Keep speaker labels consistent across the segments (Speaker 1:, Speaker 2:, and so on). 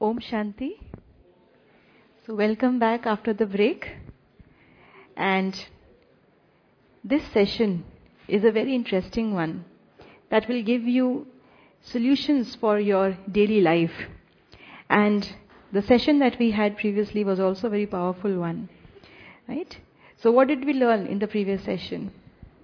Speaker 1: Om Shanti. So welcome back after the break. And this session is a very interesting one that will give you solutions for your daily life. And the session that we had previously was also a very powerful one. Right? So what did we learn in the previous session?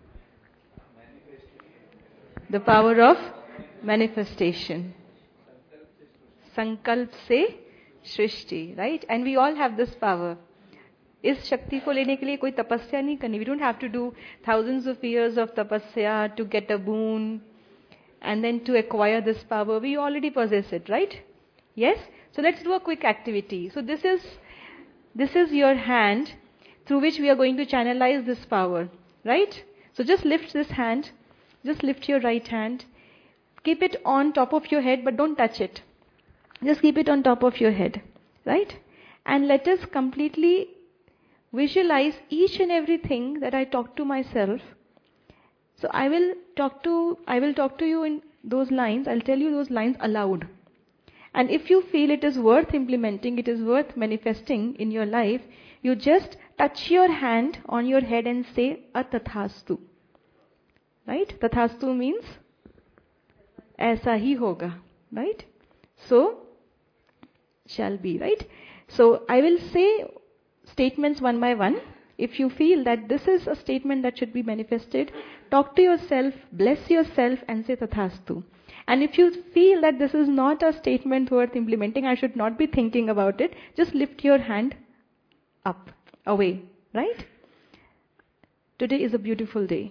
Speaker 1: The power of manifestation. Sankalp se Srishti, right? And we all have this power. इस शक्ति को लेने के लिए कोई तपस्या नहीं करनी. We don't have to do thousands of years of tapasya to get a boon and then to acquire this power. We already possess it, right? Yes? So let's do a quick activity. So this is your hand through which we are going to channelize this power, right? So just lift this hand. Just lift your right hand. Keep it on top of your head, but don't touch it. Just keep it on top of your head, right? And let us completely visualize each and everything that I talk to myself. So I will talk to you in those lines. I'll tell you those lines aloud. And if you feel it is worth implementing, it is worth manifesting in your life, you just touch your hand on your head and say Atathastu. Right? Tathastu means aisa hi hoga, right? So shall be, right? So I will say statements one by one. If you feel that this is a statement that should be manifested, talk to yourself, bless yourself and say Tathastu. And if you feel that this is not a statement worth implementing, I should not be thinking about it, just lift your hand up, away, right? Today is a beautiful day.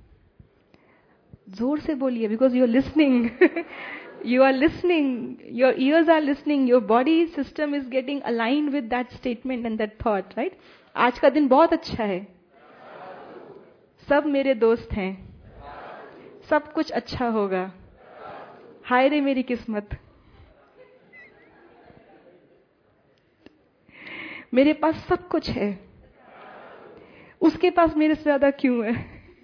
Speaker 1: Zor se boliye, because you are listening. You are listening, your ears are listening, your body system is getting aligned with that statement and that thought, right? आज का दिन बहुत अच्छा है. सब मेरे दोस्त हैं. सब कुछ अच्छा होगा. हाय रे मेरी किस्मत. मेरे पास सब कुछ है. उसके पास मेरे से ज्यादा क्यों है?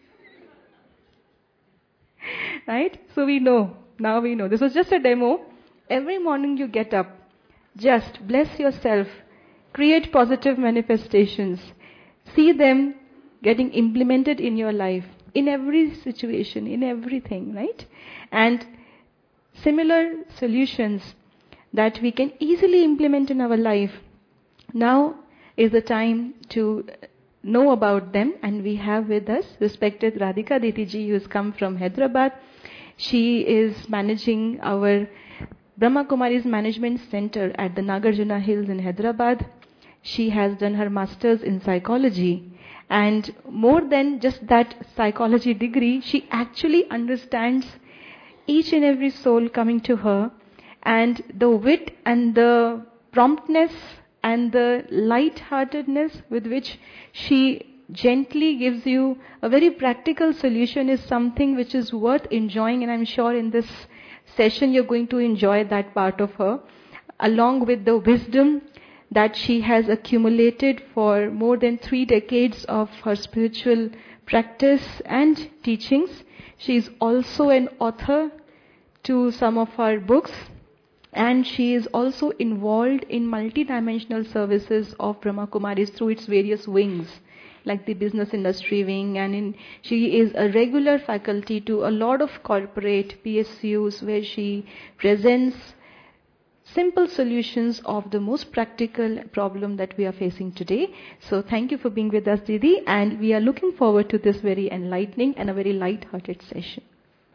Speaker 1: Right? So we know. Now we know. This was just a demo. Every morning you get up. Just bless yourself. Create positive manifestations. See them getting implemented in your life. In every situation, in everything, right? And similar solutions that we can easily implement in our life. Now is the time to know about them. And we have with us respected Radhika Diti ji, who has come from Hyderabad. She is managing our Brahma Kumari's Management Center at the Nagarjuna Hills in Hyderabad. She has done her master's in psychology. And more than just that psychology degree, she actually understands each and every soul coming to her. And the wit and the promptness and the light-heartedness with which she gently gives you a very practical solution is something which is worth enjoying, and I'm sure in this session you're going to enjoy that part of her, along with the wisdom that she has accumulated for more than 3 decades of her spiritual practice and teachings. She is also an author to some of our books, and she is also involved in multidimensional services of Brahma Kumaris through its various wings, like the business industry wing, and she is a regular faculty to a lot of corporate PSUs where she presents simple solutions of the most practical problem that we are facing today. So thank you for being with us, Didi, and we are looking forward to this very enlightening and a very light-hearted session.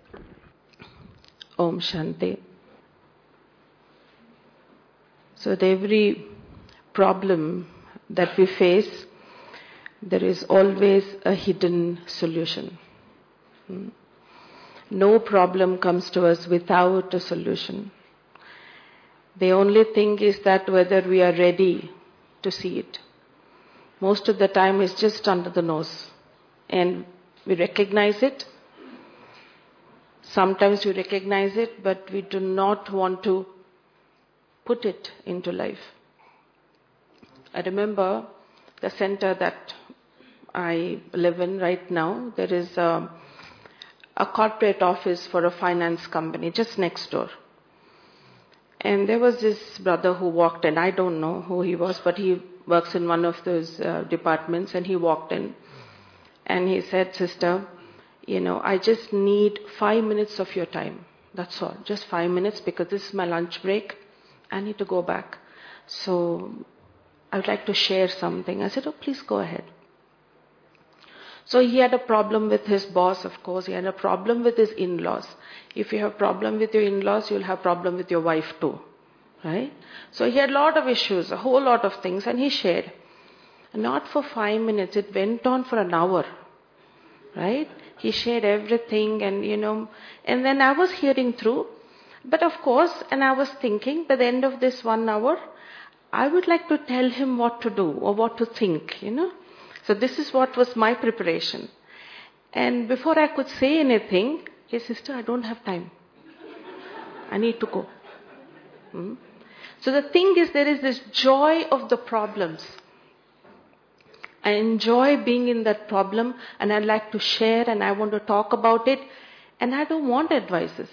Speaker 2: Om Shanti. So with every problem that we face, there is always a hidden solution. No problem comes to us without a solution. The only thing is that whether we are ready to see it. Most of the time it's just under the nose. And we recognize it. Sometimes we recognize it, but we do not want to put it into life. I remember the center that I live in right now. There is a corporate office for a finance company just next door. And there was this brother who walked in. I don't know who he was, but he works in one of those departments, and he walked in. And he said, "Sister, I just need 5 minutes of your time. That's all. Just 5 minutes, because this is my lunch break. I need to go back. So I would like to share something." I said, "Oh, please go ahead." So he had a problem with his boss, of course. He had a problem with his in-laws. If you have problem with your in-laws, you'll have problem with your wife too. Right? So he had a lot of issues, a whole lot of things, and he shared. Not for 5 minutes, it went on for an hour. Right? He shared everything, and then I was hearing through. But of course, and I was thinking, by the end of this 1 hour, I would like to tell him what to do or what to think, So this is what was my preparation. And before I could say anything, "Hey sister, I don't have time. I need to go." So the thing is, there is this joy of the problems. I enjoy being in that problem, and I like to share, and I want to talk about it, and I don't want advices.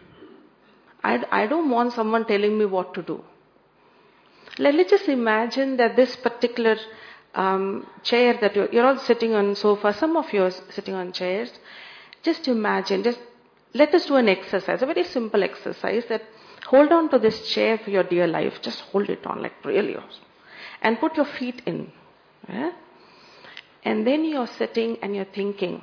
Speaker 2: I don't want someone telling me what to do. Let's just imagine that this particular chair that you're all sitting on sofa, some of you are sitting on chairs. Just imagine, let us do an exercise, a very simple exercise, that hold on to this chair for your dear life. Just hold it on, like really. And put your feet in. Yeah? And then you're sitting and you're thinking,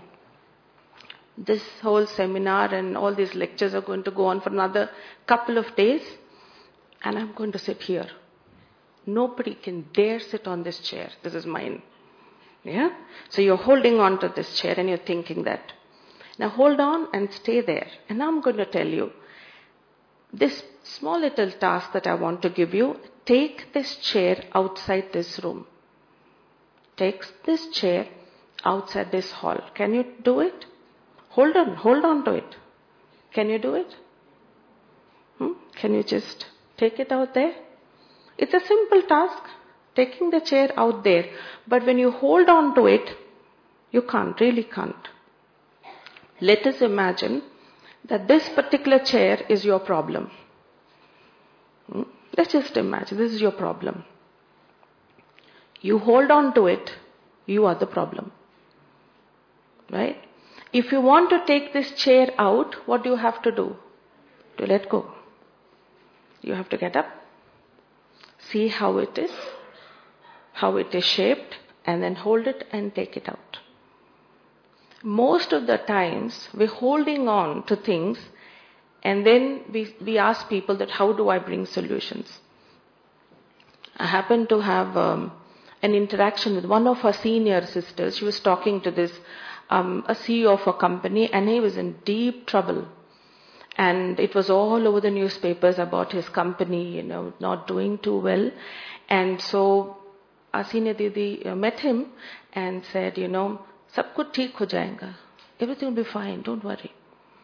Speaker 2: this whole seminar and all these lectures are going to go on for another couple of days, and I'm going to sit here. Nobody can dare sit on this chair. This is mine. Yeah? So you're holding on to this chair and you're thinking that. Now hold on and stay there. And now I'm going to tell you, this small little task that I want to give you, take this chair outside this room. Take this chair outside this hall. Can you do it? Hold on to it. Can you do it? Can you just take it out there? It's a simple task, taking the chair out there. But when you hold on to it, you really can't. Let us imagine that this particular chair is your problem. Let's just imagine this is your problem. You hold on to it, you are the problem. Right? If you want to take this chair out, what do you have to do? To let go. You have to get up, see how it is shaped, and then hold it and take it out. Most of the times, we're holding on to things, and then we ask people that, how do I bring solutions? I happened to have an interaction with one of our senior sisters. She was talking to this, a CEO of a company, and he was in deep trouble. And it was all over the newspapers about his company, not doing too well. And so our senior Didi met him and said, "Sab kuch theek ho jayega. Everything will be fine, don't worry."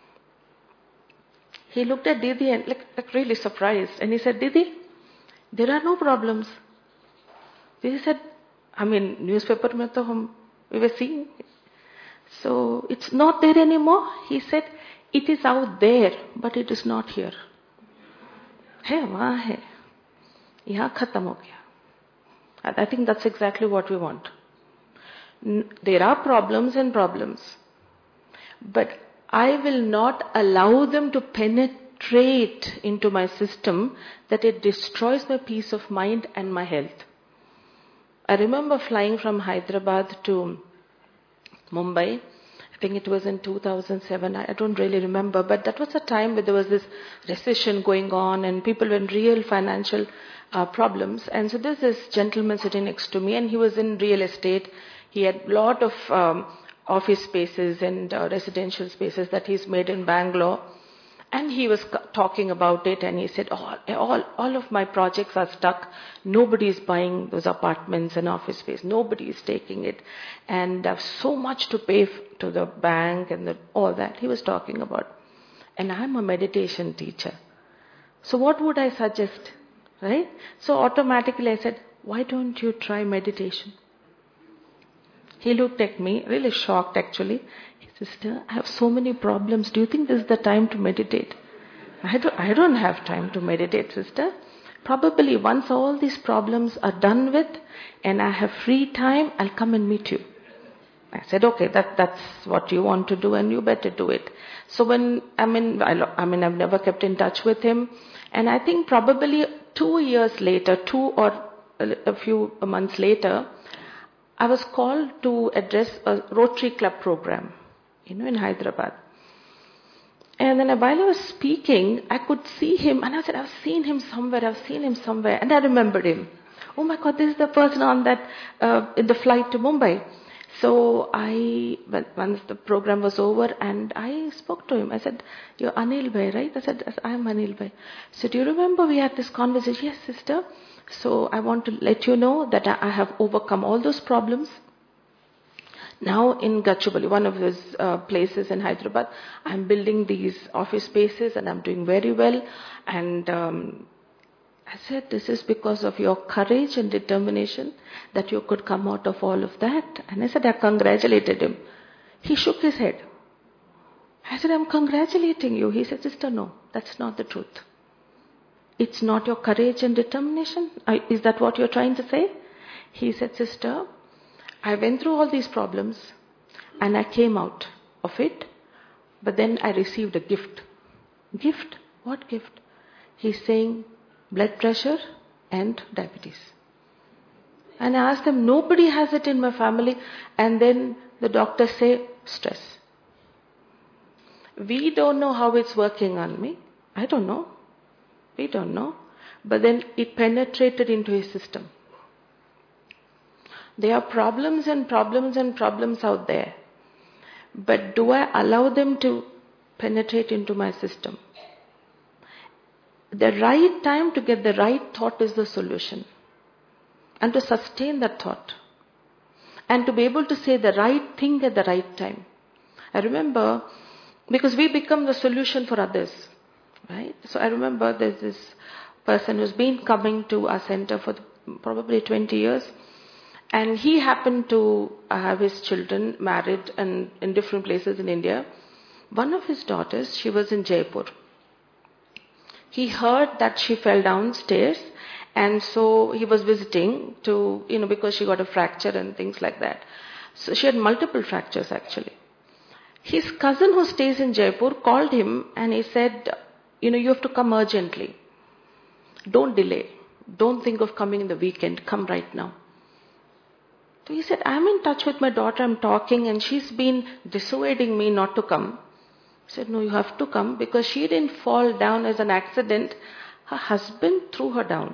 Speaker 2: He looked at Didi and like really surprised. And he said, "Didi, there are no problems." Didi said, newspaper mein to we were seeing. So it's not there anymore. He said, "It is out there, but it is not here." Hai, wahan hai. Yahan khatam ho gaya. And I think that's exactly what we want. There are problems and problems. But I will not allow them to penetrate into my system that it destroys my peace of mind and my health. I remember flying from Hyderabad to Mumbai. I think it was in 2007. I don't really remember. But that was a time where there was this recession going on and people were in real financial problems. And so there's this gentleman sitting next to me, and he was in real estate. He had a lot of office spaces and residential spaces that he's made in Bangalore. And he was talking about it, and he said, all of my projects are stuck. Nobody is buying those apartments and office space. Nobody is taking it. And I have so much to pay to the bank and all that he was talking about. And I'm a meditation teacher. So what would I suggest? Right? So automatically I said, "Why don't you try meditation?" He looked at me, really shocked actually. "Sister, I have so many problems. Do you think this is the time to meditate?" I don't have time to meditate, sister. Probably once all these problems are done with and I have free time, I'll come and meet you. I said, okay, that's what you want to do and you better do it. So I've never kept in touch with him. And I think probably 2 years later, 2 or a few months later, I was called to address a Rotary Club program, in Hyderabad. And then while I was speaking, I could see him and I said, I've seen him somewhere. And I remembered him. Oh my God, this is the person on that, in the flight to Mumbai. So once the program was over and I spoke to him, I said, you're Anil Bhai, right? I said, I'm Anil Bhai. So do you remember we had this conversation? Yes, sister. So I want to let you know that I have overcome all those problems. Now in Gachibowli, one of those places in Hyderabad, I'm building these office spaces and I'm doing very well. And I said, this is because of your courage and determination that you could come out of all of that. And I said, I congratulated him. He shook his head. I said, I'm congratulating you. He said, sister, no, that's not the truth. It's not your courage and determination? Is that what you're trying to say? He said, sister, I went through all these problems and I came out of it, but then I received a gift. Gift? What gift? He's saying blood pressure and diabetes. And I asked him, nobody has it in my family. And then the doctors say, stress. We don't know how it's working on me. I don't know. We don't know. But then it penetrated into his system. There are problems and problems and problems out there. But do I allow them to penetrate into my system? The right time to get the right thought is the solution. And to sustain that thought. And to be able to say the right thing at the right time. I remember, because we become the solution for others. Right? So I remember there's this person who's been coming to our center for probably 20 years. And he happened to have his children married and in different places in India. One of his daughters, she was in Jaipur. He heard that she fell downstairs and so he was visiting to, because she got a fracture and things like that. So she had multiple fractures actually. His cousin who stays in Jaipur called him and he said, you have to come urgently. Don't delay. Don't think of coming in the weekend. Come right now. So he said, I'm in touch with my daughter, I'm talking and she's been dissuading me not to come. I said, no, you have to come because she didn't fall down as an accident. Her husband threw her down.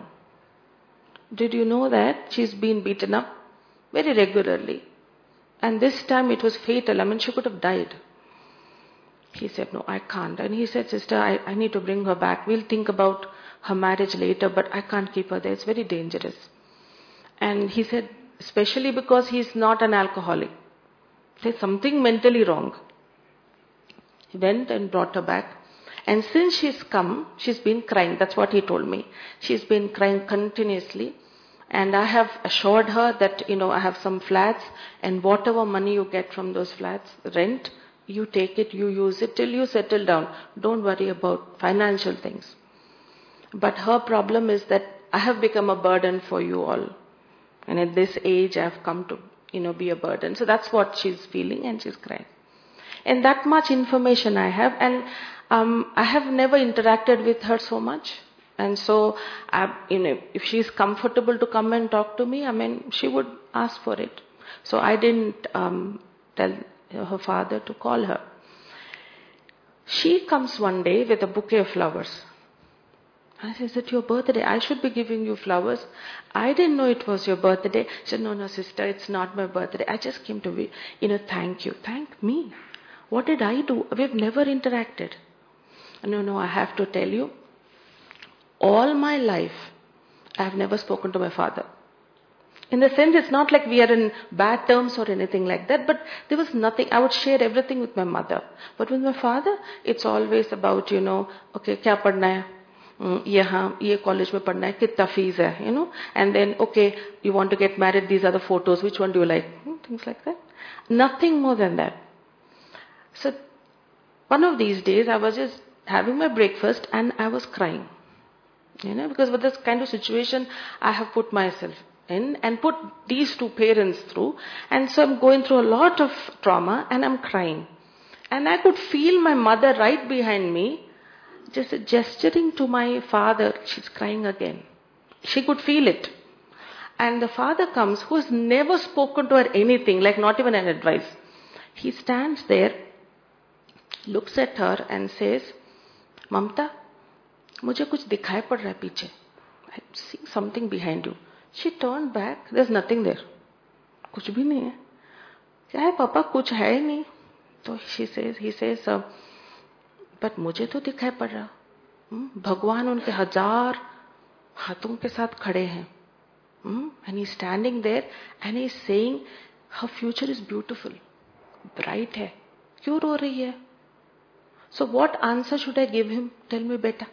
Speaker 2: Did you know that? She's been beaten up very regularly. And this time it was fatal. She could have died. He said, no, I can't. And he said, sister, I need to bring her back. We'll think about her marriage later, but I can't keep her there. It's very dangerous. And he said, especially because he's not an alcoholic. There's something mentally wrong. He went and brought her back. And since she's come, she's been crying. That's what he told me. She's been crying continuously. And I have assured her that, I have some flats and whatever money you get from those flats, rent, you take it, you use it till you settle down. Don't worry about financial things. But her problem is that I have become a burden for you all. And at this age, I have come to, be a burden. So that's what she's feeling and she's crying. And that much information I have. And I have never interacted with her so much. And so, if she's comfortable to come and talk to me, she would ask for it. So I didn't tell her father to call her. She comes one day with a bouquet of flowers. I said, is it your birthday? I should be giving you flowers. I didn't know it was your birthday. She said, no, sister, it's not my birthday. I just came to, thank you. Thank me. What did I do? We've never interacted. No, I have to tell you. All my life, I have never spoken to my father. In the sense, it's not like we are in bad terms or anything like that, but there was nothing. I would share everything with my mother. But with my father, it's always about, okay, kya padna hai? Yahan, ye college mein padna hai, kitta fees hai, And then, okay, you want to get married, these are the photos, which one do you like? Things like that. Nothing more than that. So, one of these days, I was just having my breakfast and I was crying. Because with this kind of situation I have put myself in and put these two parents through. And so I'm going through a lot of trauma and I'm crying. And I could feel my mother right behind me, just gesturing to my father. She's crying again. She could feel it. And the father comes, who has never spoken to her anything, like not even an advice. He stands there, looks at her and says, Mamta, मुझे कुछ दिखाई पड़ रहा है पीछे. I see something behind you. She turned back. There's nothing there. कुछ भी नहीं है. क्या है पापा? कुछ है ही नहीं. तो he says, but मुझे तो दिखाई पड़ रहा. भगवान उनके 1000 हाथों के साथ खड़े हैं. And he's standing there and he's saying, her future is beautiful. Bright है. क्यों रो रही है? So what answer should I give him? Tell me, beta.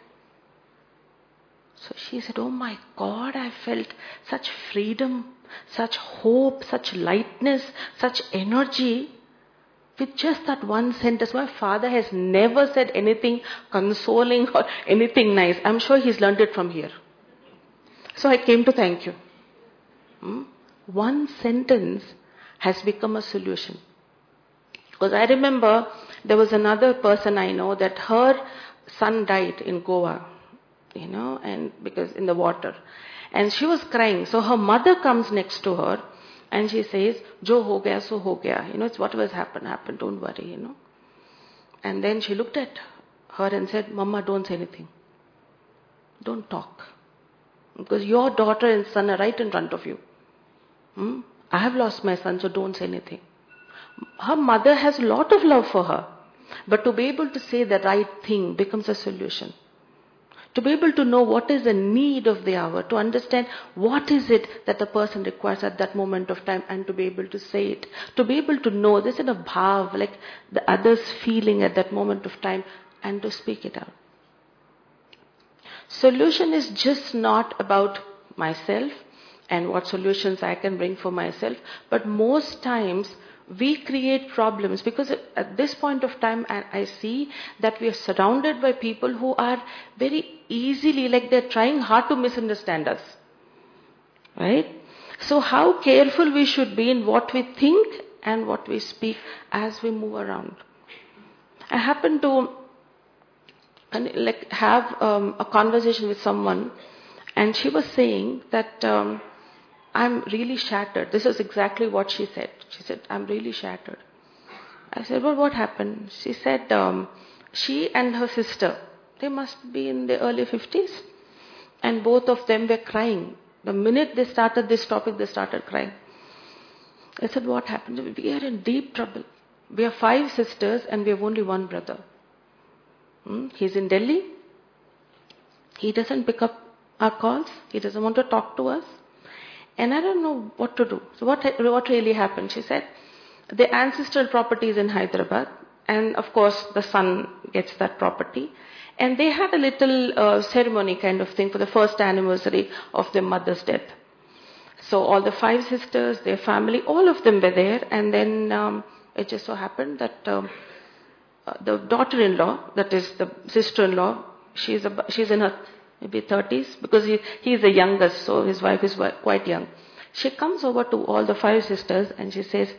Speaker 2: So she said, oh my God, I felt such freedom, such hope, such lightness, such energy with just that one sentence. My father has never said anything consoling or anything nice. I'm sure he's learned it from here. So I came to thank you. One sentence has become a solution. Because I remember there was another person I know that her son died in Goa. And because in the water. And she was crying. So her mother comes next to her and she says, Jo ho gaya, so ho gaya. It's whatever's happened, don't worry, And then she looked at her and said, Mama, don't say anything. Don't talk. Because your daughter and son are right in front of you. I have lost my son, so don't say anything. Her mother has a lot of love for her. But to be able to say the right thing becomes a solution. To be able to know what is the need of the hour, to understand what is it that the person requires at that moment of time and to be able to say it. To be able to know this in a bhav, like the other's feeling at that moment of time and to speak it out. Solution is just not about myself and what solutions I can bring for myself, but most times we create problems because at this point of time I see that we are surrounded by people who are very easily, like they're trying hard to misunderstand us. Right? So how careful we should be in what we think and what we speak as we move around. I happened to have a conversation with someone and she was saying that I'm really shattered. This is exactly what she said. She said, I'm really shattered. I said, well, what happened? She said, she and her sister, they must be in the early 50s. And both of them were crying. The minute they started this topic, they started crying. I said, what happened? We are in deep trouble. We are 5 sisters and we have only one brother. He's in Delhi. He doesn't pick up our calls. He doesn't want to talk to us. And I don't know what to do. So what really happened? She said, the ancestral property is in Hyderabad. And of course, the son gets that property. And they had a little ceremony kind of thing for the first anniversary of their mother's death. So all the 5 sisters, their family, all of them were there. And then it just so happened that the daughter-in-law, that is the sister-in-law, she's in her maybe 30s, because he is the youngest, so his wife is quite young. She comes over to all the 5 sisters and she says,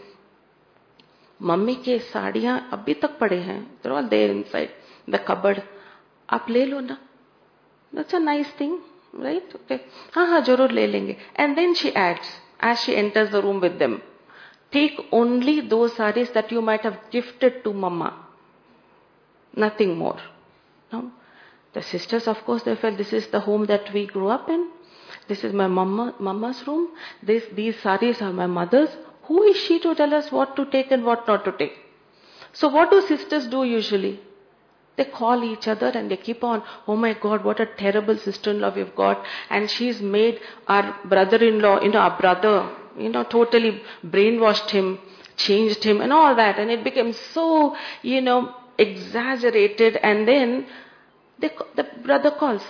Speaker 2: Mummy ke saadiyan abhi tak pade hain. They're all there inside the cupboard. Aap le lo na. That's a nice thing, right? Okay. Haan, jarur le lenge. And then she adds, as she enters the room with them, take only those sarees that you might have gifted to Mama. Nothing more. No? The sisters, of course, they felt this is the home that we grew up in. This is my mama's room. These saris are my mother's. Who is she to tell us what to take and what not to take? So what do sisters do usually? They call each other and they keep on, oh my God, what a terrible sister-in-law we've got. And she's made our brother-in-law, our brother, totally brainwashed him, changed him and all that. And it became so, exaggerated. And then the brother calls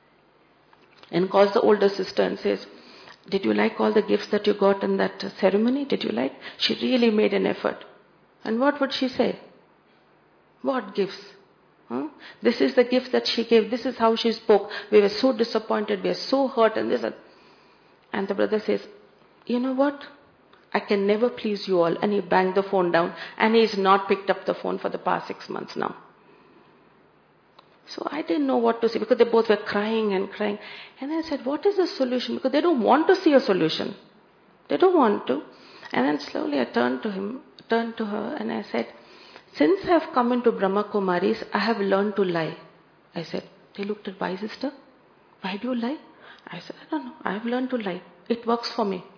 Speaker 2: the older sister and says, did you like all the gifts that you got in that ceremony? Did you like? She really made an effort. And what would she say? What gifts? This is the gift that she gave. This is how she spoke. We were so disappointed. We are so hurt. And the brother says, you know what? I can never please you all. And he banged the phone down. And he's not picked up the phone for the past 6 months now. So I didn't know what to say because they both were crying and crying. And I said, what is the solution? Because they don't want to see a solution. They don't want to. And then slowly I turned to her and I said, since I have come into Brahma Kumaris, I have learned to lie. I said, they looked at, why sister? Why do you lie? I said, I don't know. I have learned to lie. It works for me.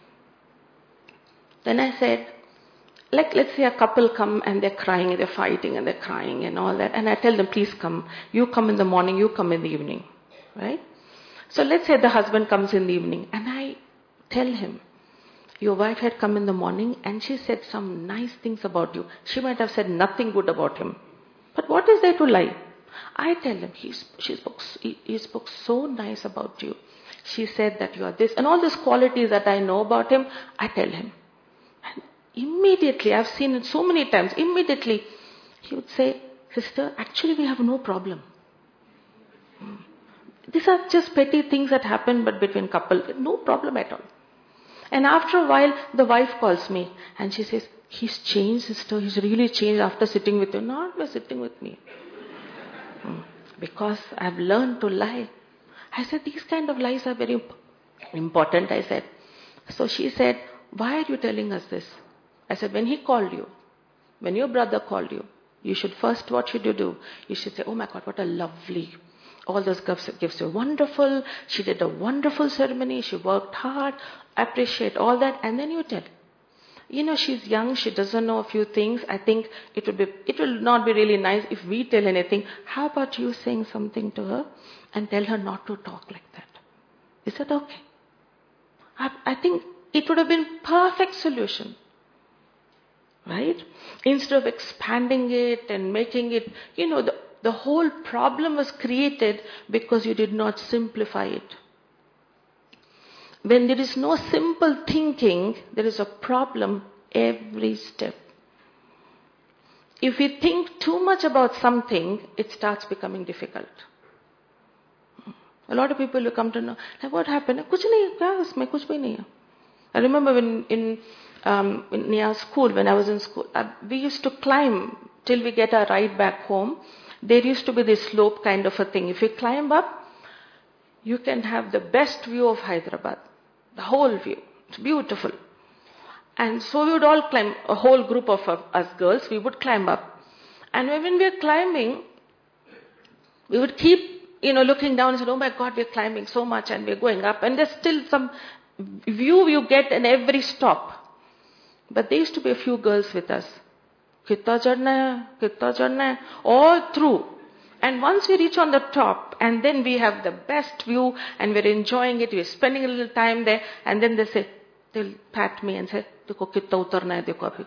Speaker 2: Then I said, let's say a couple come and they're crying, they're fighting and they're crying and all that. And I tell them, please come. You come in the morning, you come in the evening. Right? So let's say the husband comes in the evening and I tell him, your wife had come in the morning and she said some nice things about you. She might have said nothing good about him. But what is there to lie? I tell him, he spoke so nice about you. She said that you are this. And all these qualities that I know about him, I tell him. And immediately, I've seen it so many times, immediately he would say, sister, actually we have no problem. These are just petty things that happen but between couple. No problem at all. And after a while, the wife calls me and she says, he's changed, sister. He's really changed after sitting with you. Not by sitting with me. Because I've learned to lie. I said, these kind of lies are very important, I said. So she said, why are you telling us this? I said, when he called you, when your brother called you, you should first, what should you do? You should say, oh my God, what a lovely. All those gifts were wonderful. She did a wonderful ceremony. She worked hard. Appreciate all that. And then you tell. You know, she's young. She doesn't know a few things. I think it will not be really nice if we tell anything. How about you saying something to her and tell her not to talk like that? Is that okay? I think it would have been perfect solution. Right? Instead of expanding it and making it, the whole problem was created because you did not simplify it. When there is no simple thinking, there is a problem every step. If we think too much about something, it starts becoming difficult. A lot of people will come to know, like, what happened? Kuch nahi, kya usme, kuch bhi nahi hai. I remember in near school, when I was in school, we used to climb till we get our ride back home. There used to be this slope kind of a thing. If you climb up, you can have the best view of Hyderabad. The whole view. It's beautiful. And so we would all climb, a whole group of us girls, we would climb up. And when we are climbing, we would keep, looking down and say, oh my God, we're climbing so much and we're going up. And there's still some view you get in every stop. But there used to be a few girls with us. Kitta chadna hai, all through. And once we reach on the top, and then we have the best view, and we're enjoying it, we're spending a little time there, and then they'll pat me and say, dekho kitta utarna hai, dekho abhi.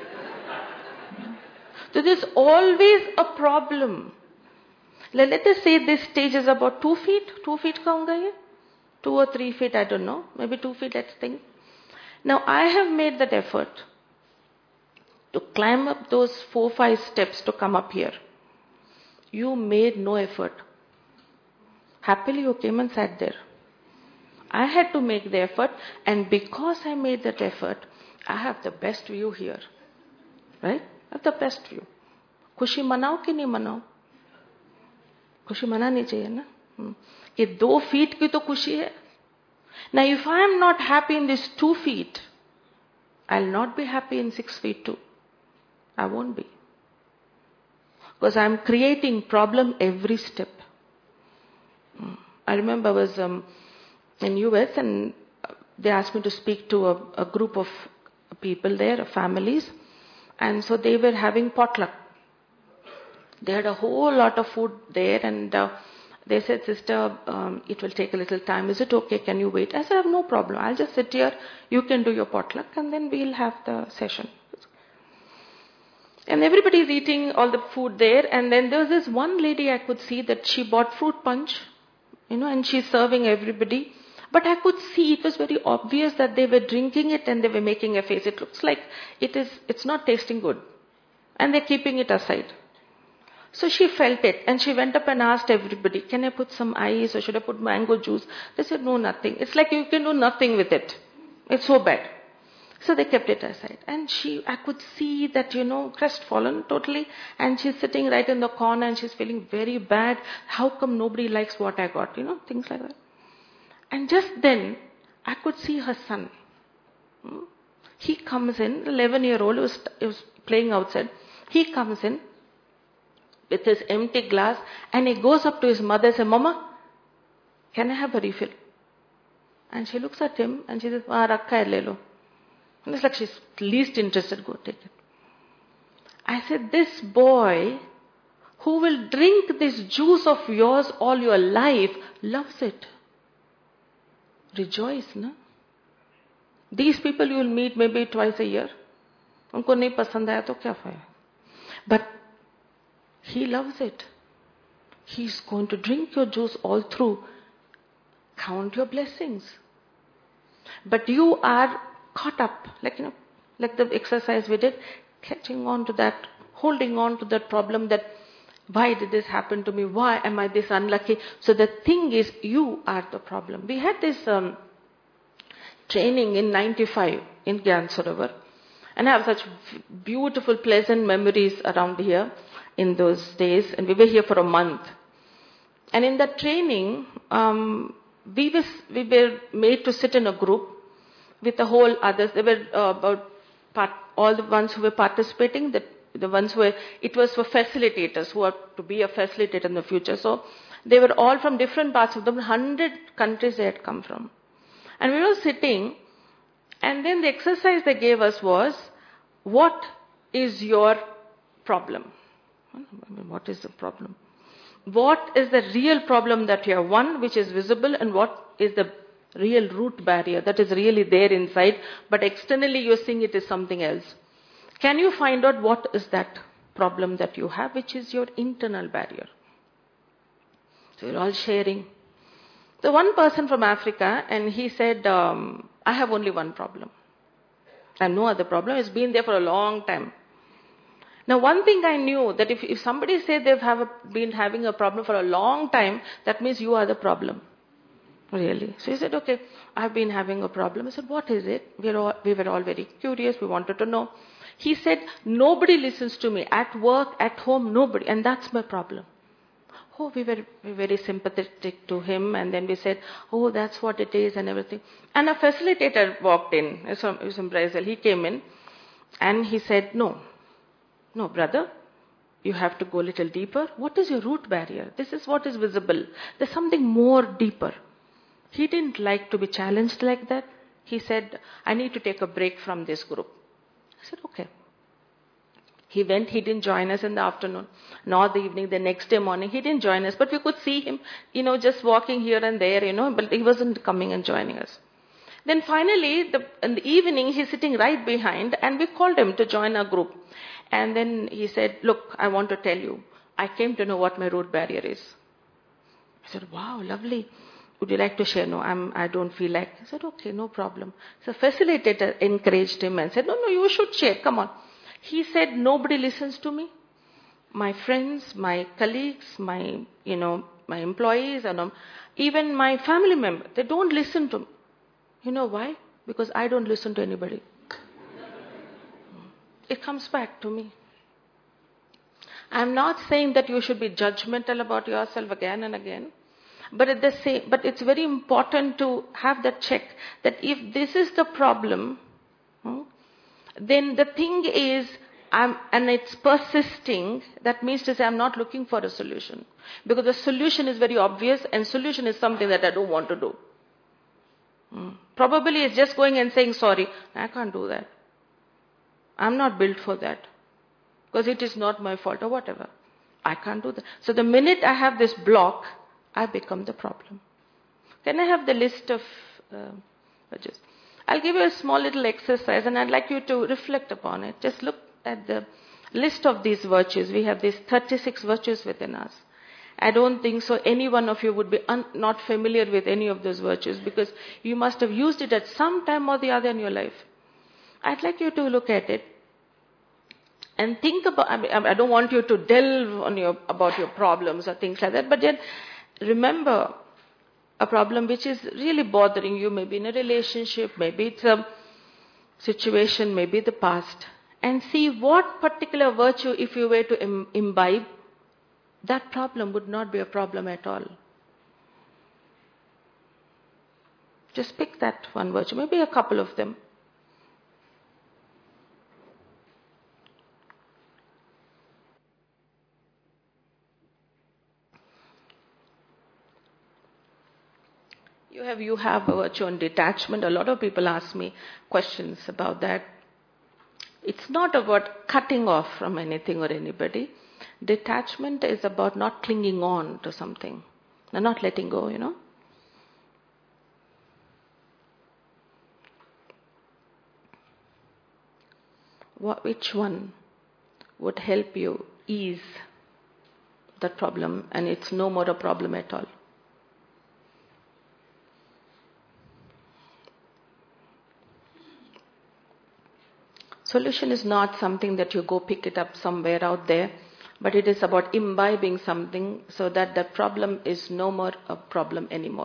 Speaker 2: So there's always a problem. Let us say this stage is about 2 feet. 2 feet kahunga ye? 2 or 3 feet, I don't know. Maybe 2 feet, let's think. Now I have made that effort to climb up those 4-5 steps to come up here. You made no effort. Happily you came and sat there. I had to make the effort, and because I made that effort, I have the best view here. Right? I have the best view. Khushi manao ki nahi manao? Khushi manani chahiye na? Ki 2 feet ki to khushi hai. Now if I am not happy in these 2 feet, I'll not be happy in 6 feet too. I won't be. Because I'm creating problem every step. I remember I was in US and they asked me to speak to a group of people there, families. And so they were having potluck. They had a whole lot of food there and they said, sister, it will take a little time. Is it okay? Can you wait? I said, I have no problem. I'll just sit here. You can do your potluck and then we'll have the session. And everybody's eating all the food there. And then there was this one lady I could see that she bought fruit punch, and she's serving everybody. But I could see it was very obvious that they were drinking it and they were making a face. It looks like it's not tasting good. And they're keeping it aside. So she felt it and she went up and asked everybody, can I put some ice or should I put mango juice? They said, no, nothing. It's like you can do nothing with it. It's so bad. So they kept it aside. And I could see that, crestfallen totally. And she's sitting right in the corner and she's feeling very bad. How come nobody likes what I got? Things like that. And just then, I could see her son. He comes in, 11-year-old, he was playing outside. He comes in with his empty glass and he goes up to his mother and says, Mama, can I have a refill? And she looks at him and she says, Rakha hai, le lo. And it's like she's least interested, go take it. I said, this boy who will drink this juice of yours all your life loves it. Rejoice, no? These people you will meet maybe twice a year. Unko nahi pasand aaya to kya faya? But he loves it. He's going to drink your juice all through. Count your blessings. But you are caught up, like the exercise we did, catching on to that, holding on to that problem that, why did this happen to me? Why am I this unlucky? So the thing is, you are the problem. We had this training in 95 in Gyan Sarovar. And I have such beautiful, pleasant memories around here in those days. And we were here for a month. And in that training, we were made to sit in a group with the whole others. There were all the ones who were participating, the ones who were, it was for facilitators who are to be a facilitator in the future. So they were all from different parts of the 100 countries they had come from. And we were sitting, and then the exercise they gave us was, what is your problem? What is the problem? What is the real problem that you have? One, which is visible, and what is the real root barrier that is really there inside, but externally you're seeing it is something else. Can you find out what is that problem that you have, which is your internal barrier? So we're all sharing. The one person from Africa, and he said, I have only one problem. I have no other problem. It's been there for a long time. Now, one thing I knew, that if somebody said they've been having a problem for a long time, that means you are the problem. Really? So he said, okay, I've been having a problem. I said, what is it? We were all very curious. We wanted to know. He said, nobody listens to me. At work, at home, nobody. And that's my problem. Oh, we were very sympathetic to him. And then we said, oh, that's what it is and everything. And a facilitator walked in. It was from Brazil. He came in and he said, no, brother. You have to go a little deeper. What is your root barrier? This is what is visible. There's something more deeper. He didn't like to be challenged like that. He said, I need to take a break from this group. I said, okay. He went, he didn't join us in the afternoon, nor the evening, the next day morning, he didn't join us. But we could see him, just walking here and there, but he wasn't coming and joining us. Then finally, in the evening, he's sitting right behind, and we called him to join our group. And then he said, look, I want to tell you, I came to know what my root barrier is. I said, wow, lovely. Would you like to share? No, I don't feel like. I said, okay, no problem. So facilitator encouraged him and said, no, you should share. Come on. He said, nobody listens to me. My friends, my colleagues, my employees, and even my family members, they don't listen to me. You know why? Because I don't listen to anybody. It comes back to me. I'm not saying that you should be judgmental about yourself again and again. But it's very important to have that check that if this is the problem, then the thing is, and it's persisting, that means to say I'm not looking for a solution. Because the solution is very obvious, and solution is something that I don't want to do. Probably it's just going and saying, sorry, I can't do that. I'm not built for that. Because it is not my fault or whatever. I can't do that. So the minute I have this block, I become the problem. Can I have the list of virtues? I'll give you a small little exercise and I'd like you to reflect upon it. Just look at the list of these virtues. We have these 36 virtues within us. I don't think so any one of you would be not familiar with any of those virtues because you must have used it at some time or the other in your life. I'd like you to look at it And think about, I don't want you to delve on about your problems or things like that, but then remember a problem which is really bothering you, maybe in a relationship, maybe it's a situation, maybe the past, and see what particular virtue, if you were to imbibe, that problem would not be a problem at all. Just pick that one virtue, maybe a couple of them. You have a virtue on detachment. A lot of people ask me questions about that. It's not about cutting off from anything or anybody. Detachment is about not clinging on to something, and not letting go, Which one would help you ease that problem, and it's no more a problem at all? Solution is not something that you go pick it up somewhere out there, but it is about imbibing something so that the problem is no more a problem anymore.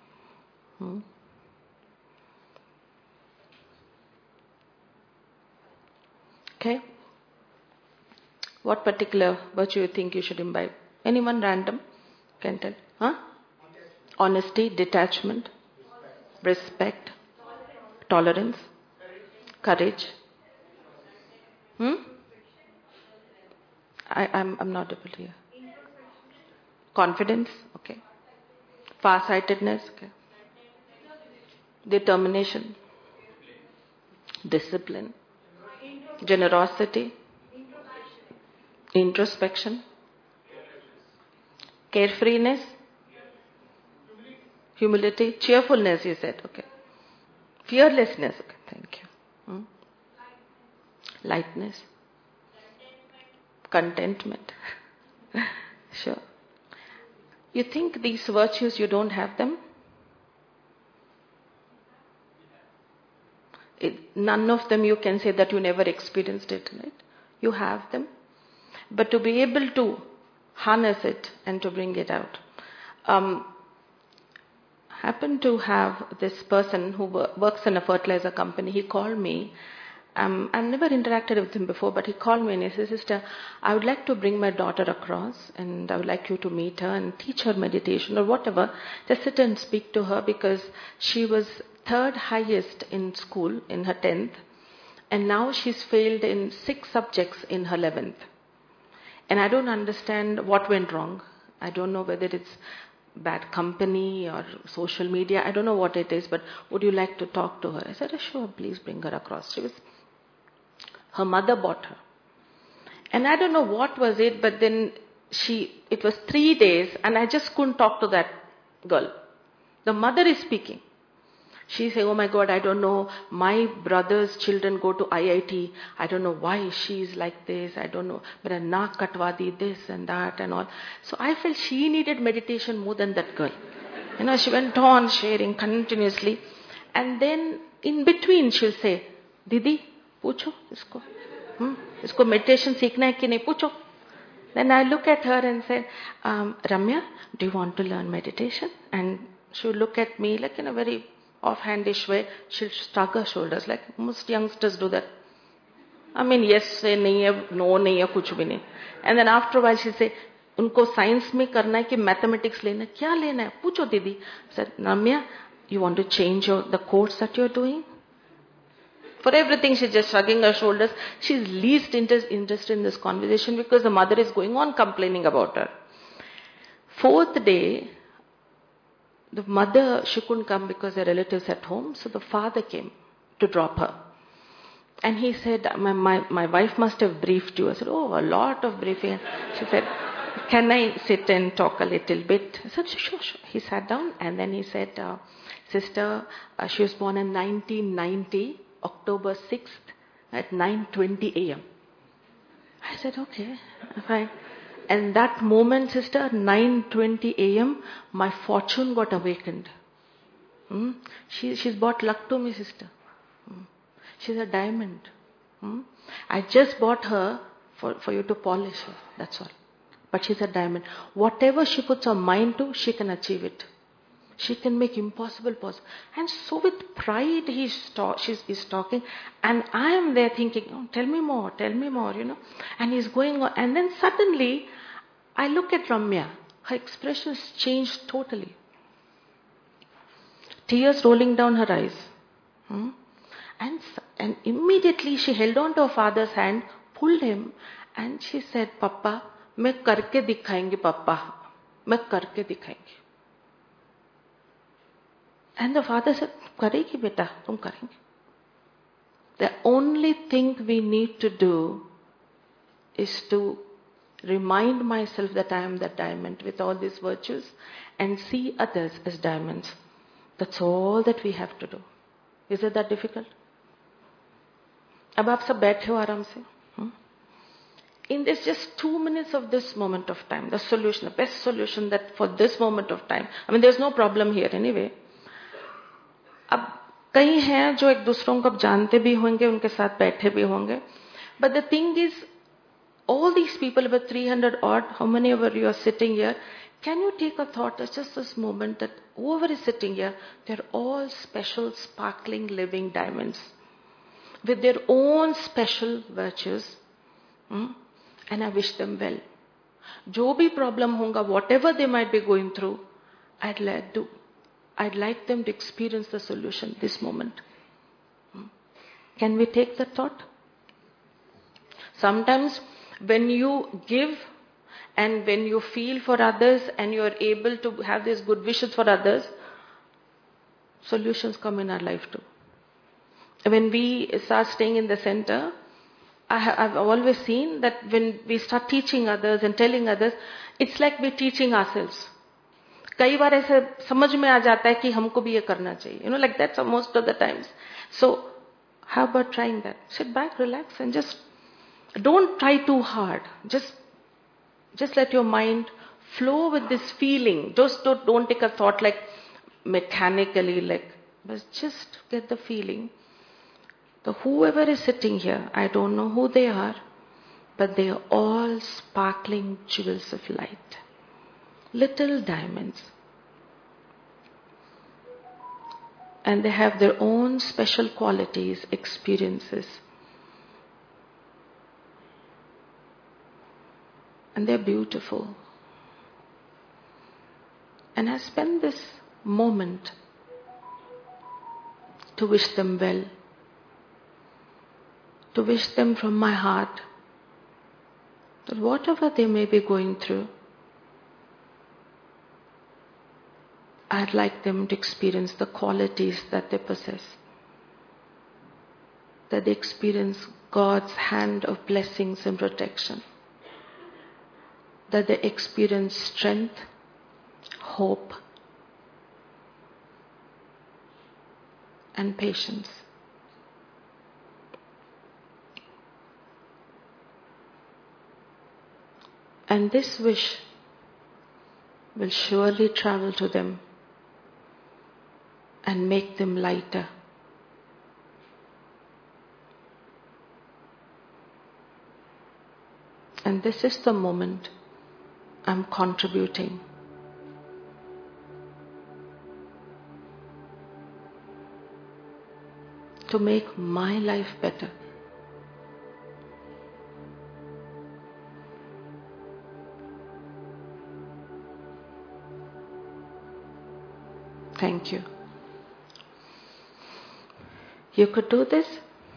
Speaker 2: Okay? What particular virtue you think you should imbibe? Anyone random? Can tell? Honesty, detachment, respect, tolerance, courage. I'm not able to hear. Confidence, okay. Farsightedness, okay. Determination, discipline, generosity, introspection, carefreeness, humility, cheerfulness, you said, okay. Fearlessness, okay, thank you. Lightness, contentment. Sure. You think these virtues, you don't have them? None of them you can say that you never experienced it, right? You have them. But to be able to harness it and to bring it out. Happened to have this person who works in a fertilizer company. He called me. I've never interacted with him before, but he called me and he said, "Sister, I would like to bring my daughter across and I would like you to meet her and teach her meditation or whatever. Just sit and speak to her because she was third highest in school in her 10th and now she's failed in 6 subjects in her 11th. And I don't understand what went wrong. I don't know whether it's bad company or social media. I don't know what it is, but would you like to talk to her?" I said, "Sure, please bring her across." Her mother bought her. And I don't know what was it, but then it was 3 days and I just couldn't talk to that girl. The mother is speaking. She said, "Oh my God, I don't know. My brother's children go to IIT. I don't know why she's like this. I don't know. But a naak katwadi, this and that and all." So I felt she needed meditation more than that girl. She went on sharing continuously. And then in between she'll say, "Didi, पूछो इसको, इसको meditation सीखना है कि नहीं पूछो." Then I look at her and say, "Ramya, do you want to learn meditation?" And she'll look at me like in a very offhandish way. She'll shrug her shoulders like most youngsters do that. I mean, yes say nahi hai, no nahi hai, kuch bhi nahi. And then after a while she'll say, "Unko science mein karna hai कि mathematics lena hai? Kya lena hai? Pucho didi." I said, "Ramya, you want to change the course that you're doing?" For everything, she's just shrugging her shoulders. She's least interested in this conversation because the mother is going on complaining about her. 4th day, the mother, she couldn't come because her relatives at home. So the father came to drop her. And he said, my wife must have briefed you. I said, "Oh, a lot of briefing." She said, "Can I sit and talk a little bit?" I said, sure. He sat down and then he said, "Sister, she was born in 1990. October 6th at 9:20 a.m. I said, "Okay, fine." And that moment, sister, 9:20 a.m., my fortune got awakened. She's bought luck to me, sister. She's a diamond. I just bought her for you to polish her. That's all. But she's a diamond. Whatever she puts her mind to, she can achieve it. She can make impossible possible. And so with pride, he's talking. And I am there thinking, oh, tell me more, And he's going on. And then suddenly, I look at Ramya. Her expressions changed totally. Tears rolling down her eyes. And immediately she held on to her father's hand, pulled him, and she said, Papa, मैं करके दिखाएंगे पापा, मैं करके दिखाएंगे. And the father said, करेगी बेटा, तुम करेंगे. The only thing we need to do is to remind myself that I am that diamond with all these virtues and see others as diamonds. That's all that we have to do. Is it that difficult? अब आप सब बैठे हो आराम से. In this just 2 minutes of this moment of time, the solution, the best solution that for this moment of time, I mean there's no problem here anyway. अब कई हैं जो एक दूसरों को जानते भी होंगे, उनके साथ बैठे भी होंगे. But the thing is, all these people, about 300 odd, how many of you are sitting here, can you take a thought at just this moment that whoever is sitting here, they're all special, sparkling, living diamonds with their own special virtues. And I wish them well. जो भी problem होगा, whatever they might be going through, I'd like them to experience the solution this moment. Can we take that thought? Sometimes when you give and when you feel for others and you are able to have these good wishes for others, solutions come in our life too. When we start staying in the center, I've always seen that when we start teaching others and telling others, it's like we're teaching ourselves. कई बार ऐसे समझ में आ जाता है कि हमको भी ये करना चाहिए. Like that most of the times. So, how about trying that? Sit back, relax, and just don't try too hard. Just let your mind flow with this feeling. Just don't take a thought like mechanically, but just get the feeling. So whoever is sitting here, I don't know who they are, but they are all sparkling jewels of light. Little diamonds. And they have their own special qualities, experiences. And they're beautiful. And I spend this moment to wish them well. To wish them from my heart that whatever they may be going through, I'd like them to experience the qualities that they possess. That they experience God's hand of blessings and protection. That they experience strength, hope, and patience. And this wish will surely travel to them and make them lighter. And this is the moment I'm contributing. To make my life better. Thank you. You could do this?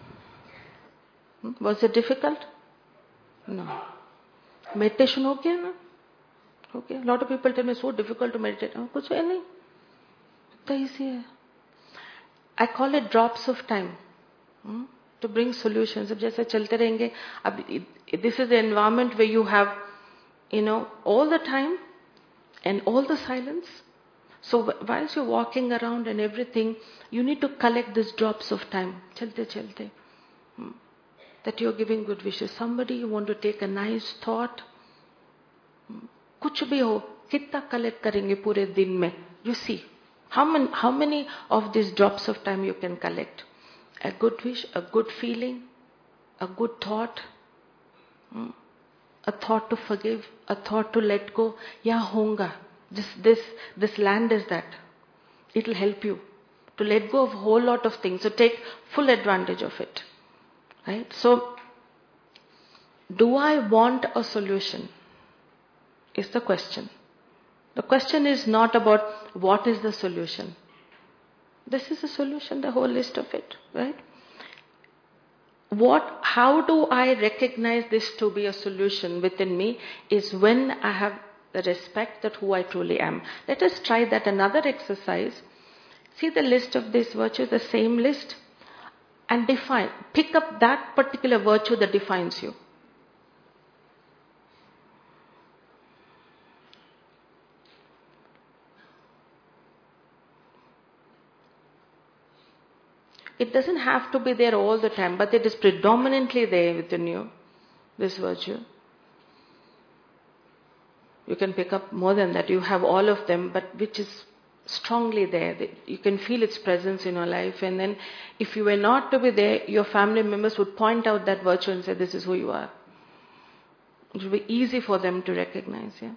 Speaker 2: Was it difficult? No. Meditation हो गया ना? हो गया. A lot of people tell me it's so difficult to meditate. कुछ है नहीं. इतना easy है. I call it drops of time. To bring solutions. अब जैसे चलते रहेंगे. अब this is the environment where you have, all the time and all the silence. So whilst you're walking around and everything, you need to collect these drops of time. Chalte. That you're giving good wishes. Somebody you want to take a nice thought. कुछ भी हो, कितना collect करेंगे पूरे दिन में? You see, how many of these drops of time you can collect? A good wish, a good feeling, a good thought, A thought to forgive, a thought to let go. Yeah, honga. This land is that. It will help you to let go of a whole lot of things. So take full advantage of it. Right? So, do I want a solution? Is the question. The question is not about what is the solution. This is the solution, the whole list of it, right? How do I recognize this to be a solution within me is when I have the respect that who I truly am. Let us try that another exercise. See the list of these virtues, the same list, and pick up that particular virtue that defines you. It doesn't have to be there all the time, but it is predominantly there within you, this virtue. You can pick up more than that. You have all of them, but which is strongly there. You can feel its presence in your life. And then if you were not to be there, your family members would point out that virtue and say, this is who you are. It will be easy for them to recognize, yeah.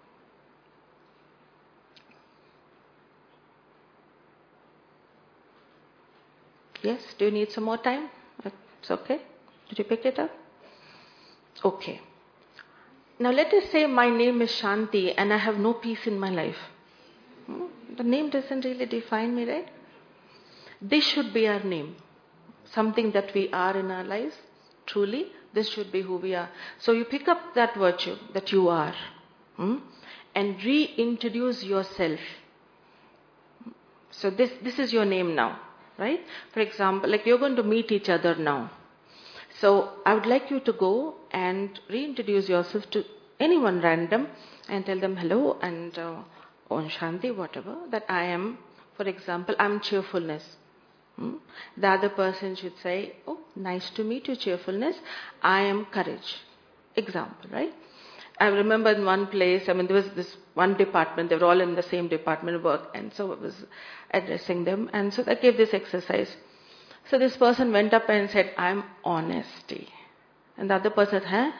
Speaker 2: Yes, do you need some more time? It's okay. Did you pick it up? Okay. Now let us say my name is Shanti and I have no peace in my life. The name doesn't really define me, right? This should be our name. Something that we are in our lives. Truly, this should be who we are. So you pick up that virtue that you are and reintroduce yourself. So this is your name now. Right? For example, like you're going to meet each other now. So I would like you to go and reintroduce yourself to anyone random and tell them hello and Om Shanti, whatever, that I am, for example, I'm cheerfulness. The other person should say, oh, nice to meet you, cheerfulness. I am courage. Example, right? I remember in one place, there was this one department, they were all in the same department of work, and so I was addressing them, and so I gave this exercise. So this person went up and said, I'm honesty. And the other person said, huh?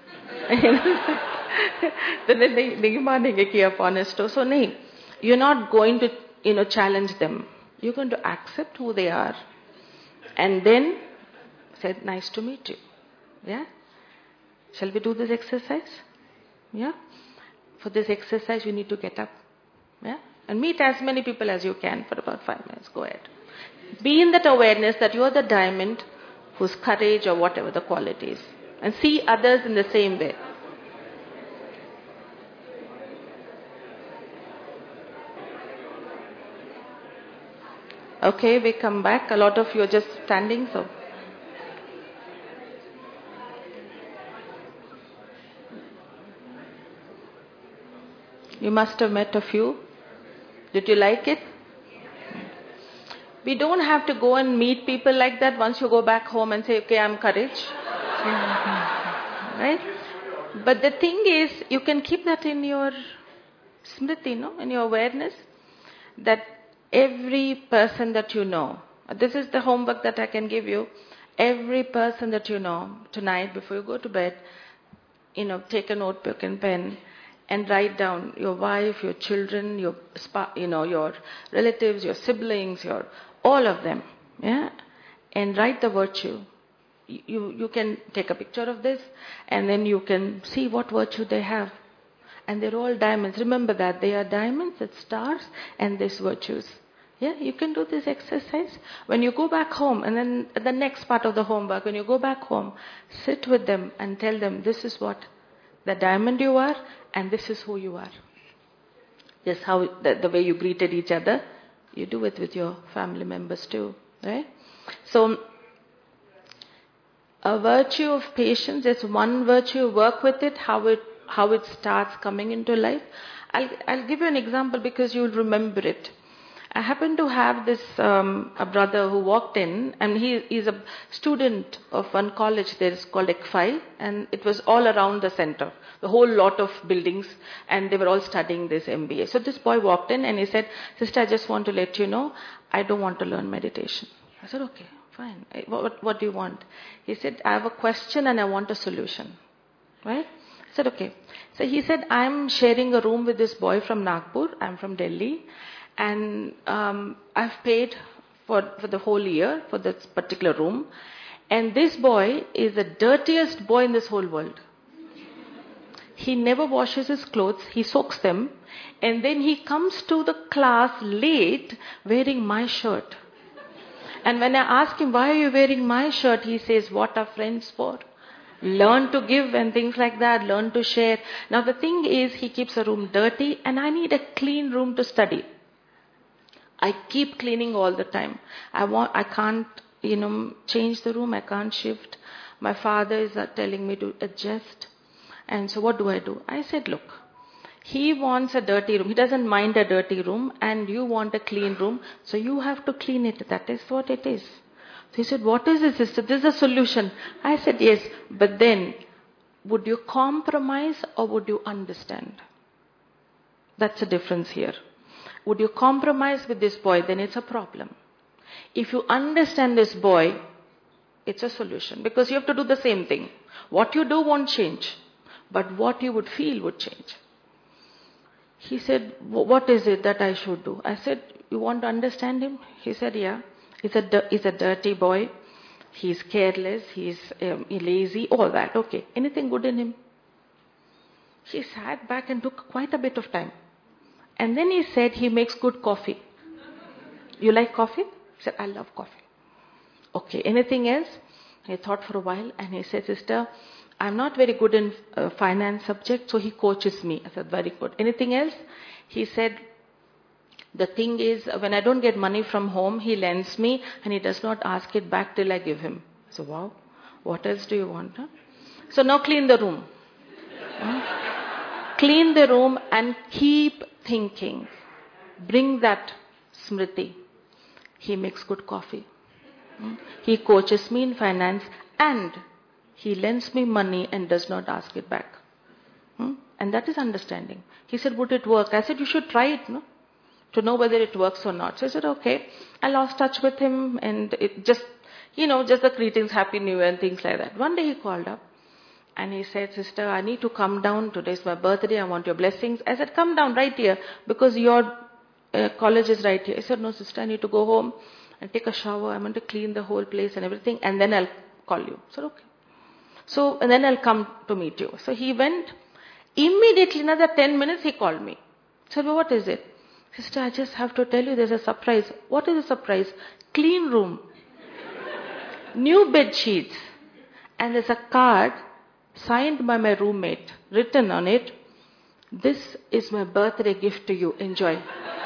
Speaker 2: Then they manenge ki aap honest ho. So nahi, you're not going to challenge them. You're going to accept who they are. And then said, nice to meet you. Yeah? Shall we do this exercise? Yeah? For this exercise, you need to get up. Yeah? And meet as many people as you can for about 5 minutes. Go ahead. Be in that awareness that you are the diamond whose courage or whatever the quality is. And see others in the same way. Okay, we come back. A lot of you are just standing, so. You must have met a few. Did you like it? We don't have to go and meet people like that once you go back home and say, okay, I'm courage. Right? But the thing is, you can keep that in your smriti, in your awareness, that every person that you know, this is the homework that I can give you, every person that you know, tonight before you go to bed, take a notebook and pen, and write down your wife, your children, your relatives, your siblings, all of them, yeah, and write the virtue. You can take a picture of this, and then you can see what virtue they have, and they're all diamonds. Remember that they are diamonds, it's stars, and these virtues. Yeah, you can do this exercise when you go back home, and then the next part of the homework, when you go back home, sit with them and tell them this is what the diamond you are, and this is who you are. Just how the way you greeted each other, you do it with your family members too, right? So, a virtue of patience is one virtue. Work with it, how it starts coming into life. I'll give you an example because you'll remember it. I happen to have this a brother who walked in, and he's a student of one college there is called Ekphai, and it was all around the center, the whole lot of buildings, and they were all studying this MBA. So this boy walked in and he said, sister, I just want to let you know, I don't want to learn meditation. I said, okay, fine. What do you want? He said, I have a question and I want a solution. Right? I said, okay. So he said, I'm sharing a room with this boy from Nagpur. I'm from Delhi. And I've paid for the whole year for this particular room. And this boy is the dirtiest boy in this whole world. He never washes his clothes. He soaks them. And then he comes to the class late wearing my shirt. And when I ask him, why are you wearing my shirt? He says, what are friends for? Learn to give and things like that. Learn to share. Now the thing is, he keeps a room dirty and I need a clean room to study. I keep cleaning all the time. I can't, change the room. I can't shift. My father is telling me to adjust. And so what do? I said, look, he wants a dirty room. He doesn't mind a dirty room and you want a clean room. So you have to clean it. That is what it is. So he said, what is this, sister? This is a solution. I said, yes. But then, would you compromise or would you understand? That's the difference here. Would you compromise with this boy? Then it's a problem. If you understand this boy, it's a solution. Because you have to do the same thing. What you do won't change. But what you would feel would change. He said, what is it that I should do? I said, you want to understand him? He said, yeah. He's a dirty boy. He's careless. He's lazy. All that. Okay. Anything good in him? He sat back and took quite a bit of time. And then he said he makes good coffee. You like coffee? He said, I love coffee. Okay. Anything else? He thought for a while and he said, sister, I'm not very good in finance subject, so he coaches me. I said, very good. Anything else? He said, the thing is, when I don't get money from home, he lends me and he does not ask it back till I give him. So, wow, what else do you want? Huh? So now clean the room. Clean the room and keep thinking. Bring that smriti. He makes good coffee. He coaches me in finance and he lends me money and does not ask it back. And that is understanding. He said, would it work? I said, you should try it, no? To know whether it works or not. So I said, okay. I lost touch with him and it just the greetings, Happy New Year and things like that. One day he called up and he said, sister, I need to come down. Today's my birthday. I want your blessings. I said, come down right here because your college is right here. He said, no, sister, I need to go home and take a shower. I want to clean the whole place and everything and then I'll call you. I said, okay. So, and then I'll come to meet you. So he went. Immediately, another 10 minutes, he called me. I said, well, what is it? Sister, I just have to tell you there's a surprise. What is the surprise? Clean room. New bed sheets. And there's a card signed by my roommate. Written on it, this is my birthday gift to you. Enjoy.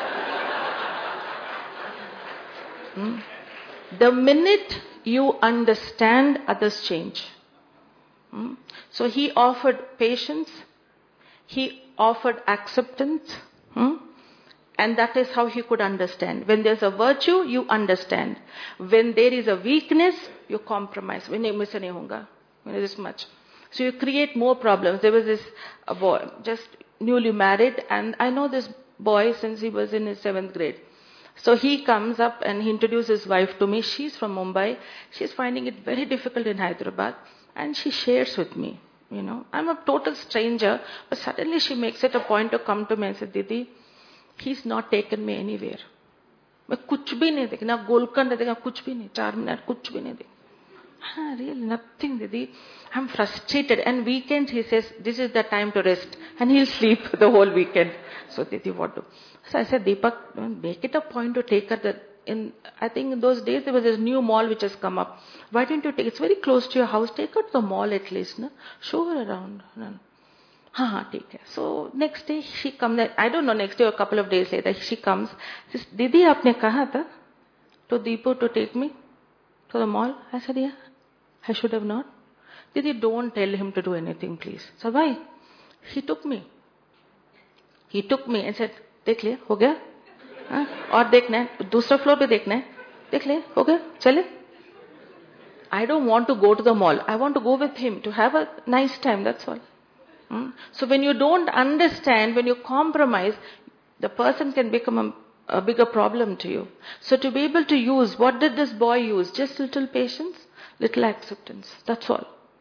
Speaker 2: The minute you understand, others change. So he offered patience, he offered acceptance, and that is how he could understand. When there's a virtue, you understand. When there is a weakness, you compromise. When you miss this much. So you create more problems. There was this boy, just newly married, and I know this boy since he was in his 7th grade. So he comes up and he introduces his wife to me. She's from Mumbai. She's finding it very difficult in Hyderabad. And she shares with me, I'm a total stranger, but suddenly she makes it a point to come to me and say, Didi, he's not taken me anywhere. मैं कुछ भी नहीं देखा, ना गोलकंड देखा, कुछ भी नहीं, 4 मिनट कुछ भी नहीं देखा. Really, nothing, Didi. I'm frustrated. And weekends, he says, this is the time to rest. And he'll sleep the whole weekend. So, Didi, what do? So I said, Deepak, make it a point to take her I think in those days there was this new mall which has come up. Why don't you take? It's very close to your house. Take her to the mall at least. No? Show her around. Take her. So next day she comes. I don't know, next day or a couple of days later she comes. Says, Didi, aapne kaha tha to Deepu to take me to the mall? I said, yeah. I should have not. Didi, don't tell him to do anything, please. So why? He took me. He took me and said, देख लिया, हो गया? और देखना है, दूसरा floor पे देखना है, देख ले, हो गया, चले. I don't want to go to the mall. I want to go with him to have a nice time, that's all. So when you don't understand, when you compromise, the person can become a bigger problem to you. So to be able to use, what did this boy use? Just little patience, little acceptance. That's all.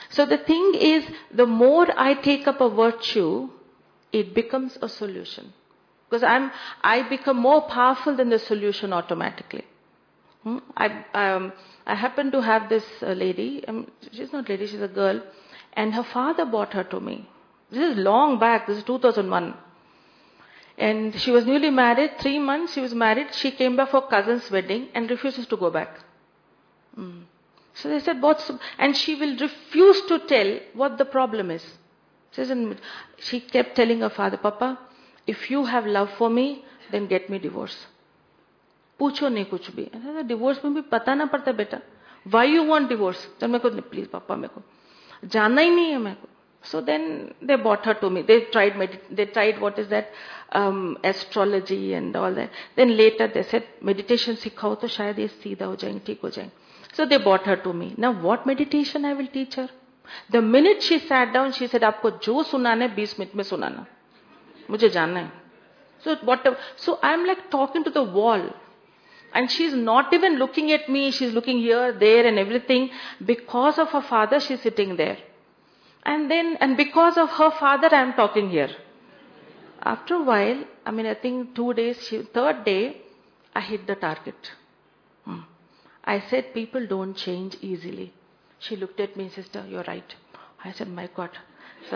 Speaker 2: So the thing is, the more I take up a virtue, it becomes a solution. Because I become more powerful than the solution automatically. I happen to have this lady, she's not lady, she's a girl, and her father brought her to me. This is long back, this is 2001. And she was newly married, 3 months she was married, she came back for cousin's wedding and refuses to go back. So they said, and she will refuse to tell what the problem is. She kept telling her father, Papa, if you have love for me, then get me divorce. पूछो नहीं कुछ भी. Divorce में भी पता ना पड़ता बेटा. Why you want divorce? तो मेरे को please पापा मेरे को जानना ही नहीं है मेरे को. So then they brought her to me. They tried what is that astrology and all that. Then later they said meditation सिखाओ तो शायद ये सीधा हो जाएंगे, ठीक हो जाएंगे. So they brought her to me. Now what meditation I will teach her? The minute she sat down, she said, आपको जो सुनाना है 20 मिनट में सुनाना. मुझे जानना है. So I'm like talking to the wall. And she's not even looking at me. She's looking here, there and everything. Because of her father, she's sitting there. And because of her father, I'm talking here. After a while, I think 2 days, third day, I hit the target. I said, people don't change easily. She looked at me, sister, you're right. I said, my God. So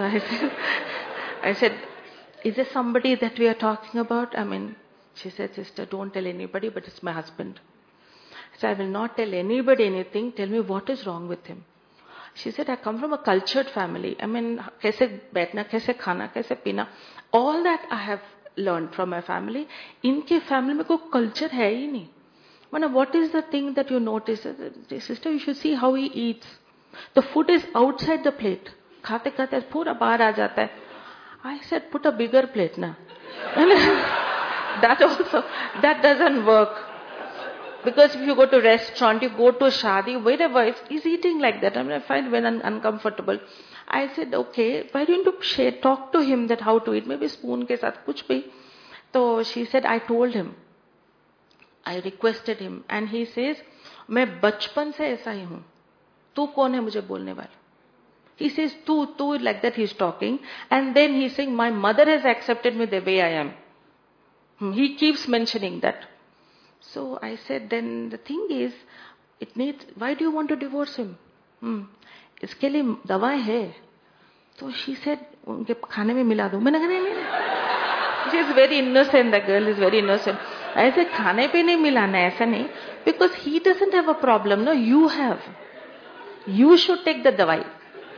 Speaker 2: I said, is there somebody that we are talking about? She said, sister, don't tell anybody, but it's my husband. So I will not tell anybody anything. Tell me what is wrong with him. She said, I come from a cultured family. Kaise baithna, kaise khana, kaise pina. All that I have learned from my family. Inke family mein koi culture hai hi nahi. What is the thing that you notice? Sister, you should see how he eats. The food is outside the plate. Khate khate pura bahar aa jata hai. I said, put a bigger plate na. That doesn't work. Because if you go to a restaurant, you go to a shadi, wherever, he's eating like that. I find it very uncomfortable. I said, okay, why don't you talk to him that how to eat? Maybe spoon ke saath kuch bhi. So she said, I told him. I requested him. And he says, मैं बचपन से ऐसा ही हूँ. तू कौन है मुझे बोलने वाला? He says, तू, like that he's talking. And then he's saying, my mother has accepted me the way I am. He keeps mentioning that. So I said, then the thing is, why do you want to divorce him? इसके लिए दवाएं है. So she said, उनके खाने में मिला दूं. मैंने कहा नहीं. She is very innocent, the girl is very innocent. I said, खाने पे नहीं मिलाना है, ऐसा नहीं. Because he doesn't have a problem, no, you have. You should take the dawai.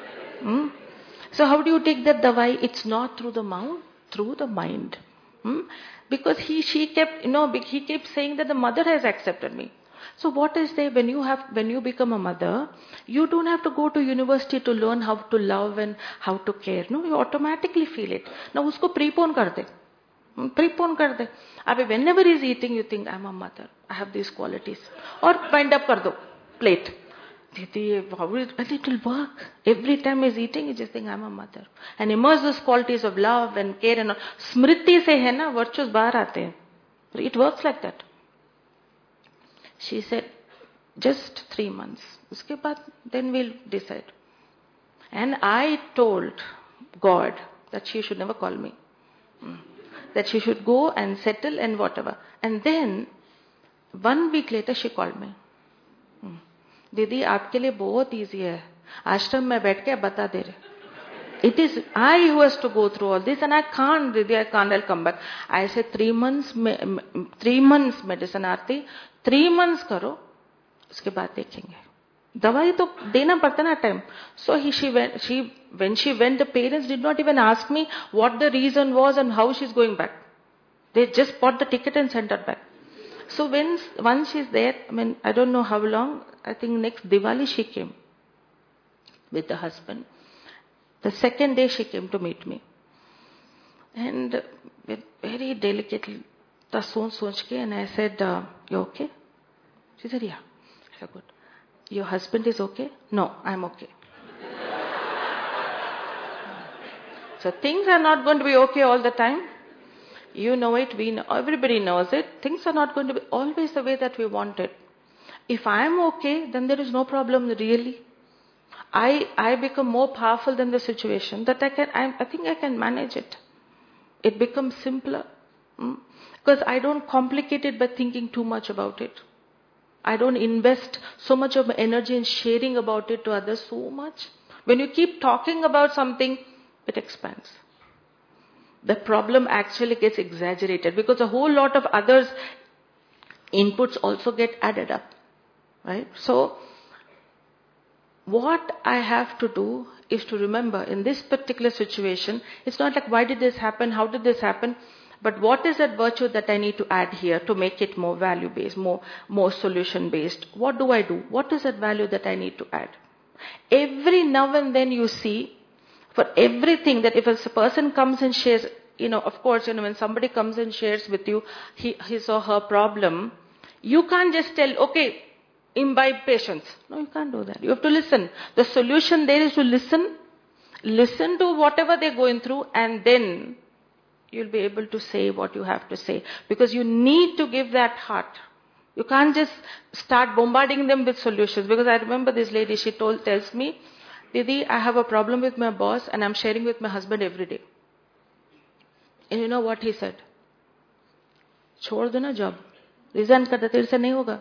Speaker 2: So how do you take that dawai? It's not through the mouth, through the mind. Because he kept saying that the mother has accepted me. So what is there when you become a mother, you don't have to go to university to learn how to love and how to care. No, you automatically feel it. Now usko prepone kar de. Prepone kar de. Whenever he's eating, you think, I'm a mother. I have these qualities. Or wind up kar do. Plate. And it will work. Every time he's eating, you just think, I'm a mother. And immerse those qualities of love and care and all. Smriti se hai na, virtues bahar aate hain. It works like that. She said, just 3 months. Uske baad, then we'll decide. And I told God that she should never call me. That she should go and settle and whatever. And then, 1 week later, she called me. दीदी आपके लिए बहुत easy है. आश्रम में बैठ के बता दे रहे. It is I who has to go through all this and I can't, Didi, I can't, I'll come back. I said 3 months medicine आती, 3 months करो, उसके बाद देखेंगे. दवाई तो देना पड़ता ना time. So when she went, the parents did not even ask me what the reason was and how she's going back. They just bought the ticket and sent her back. So once she's there, I don't know how long, I think next Diwali she came with the husband. The second day she came to meet me. And with very delicately, and I said, you okay? She said, yeah. I said, good. Your husband is okay? No, I'm okay. So things are not going to be okay all the time. You know it, we know, everybody knows it. Things are not going to be always the way that we want it. If I am okay, then there is no problem really. I become more powerful than the situation, that I think I can manage it. It becomes simpler. Because I don't complicate it by thinking too much about it. I don't invest so much of my energy in sharing about it to others so much. When you keep talking about something, it expands. The problem actually gets exaggerated because a whole lot of others' inputs also get added up. Right? So, what I have to do is to remember in this particular situation, it's not like why did this happen, how did this happen, but what is that virtue that I need to add here to make it more value-based, more solution-based? What do I do? What is that value that I need to add? Every now and then you see, for everything that if a person comes and shares, of course, when somebody comes and shares with you his or her problem, you can't just tell, okay, imbibe patience. No, you can't do that. You have to listen. The solution there is to listen to whatever they're going through, and then you'll be able to say what you have to say. Because you need to give that heart. You can't just start bombarding them with solutions. Because I remember this lady, she tells me, Didi, I have a problem with my boss and I'm sharing with my husband every day. And you know what he said? छोड़ दो ना job. Resign कर दे, तेरे से नहीं होगा.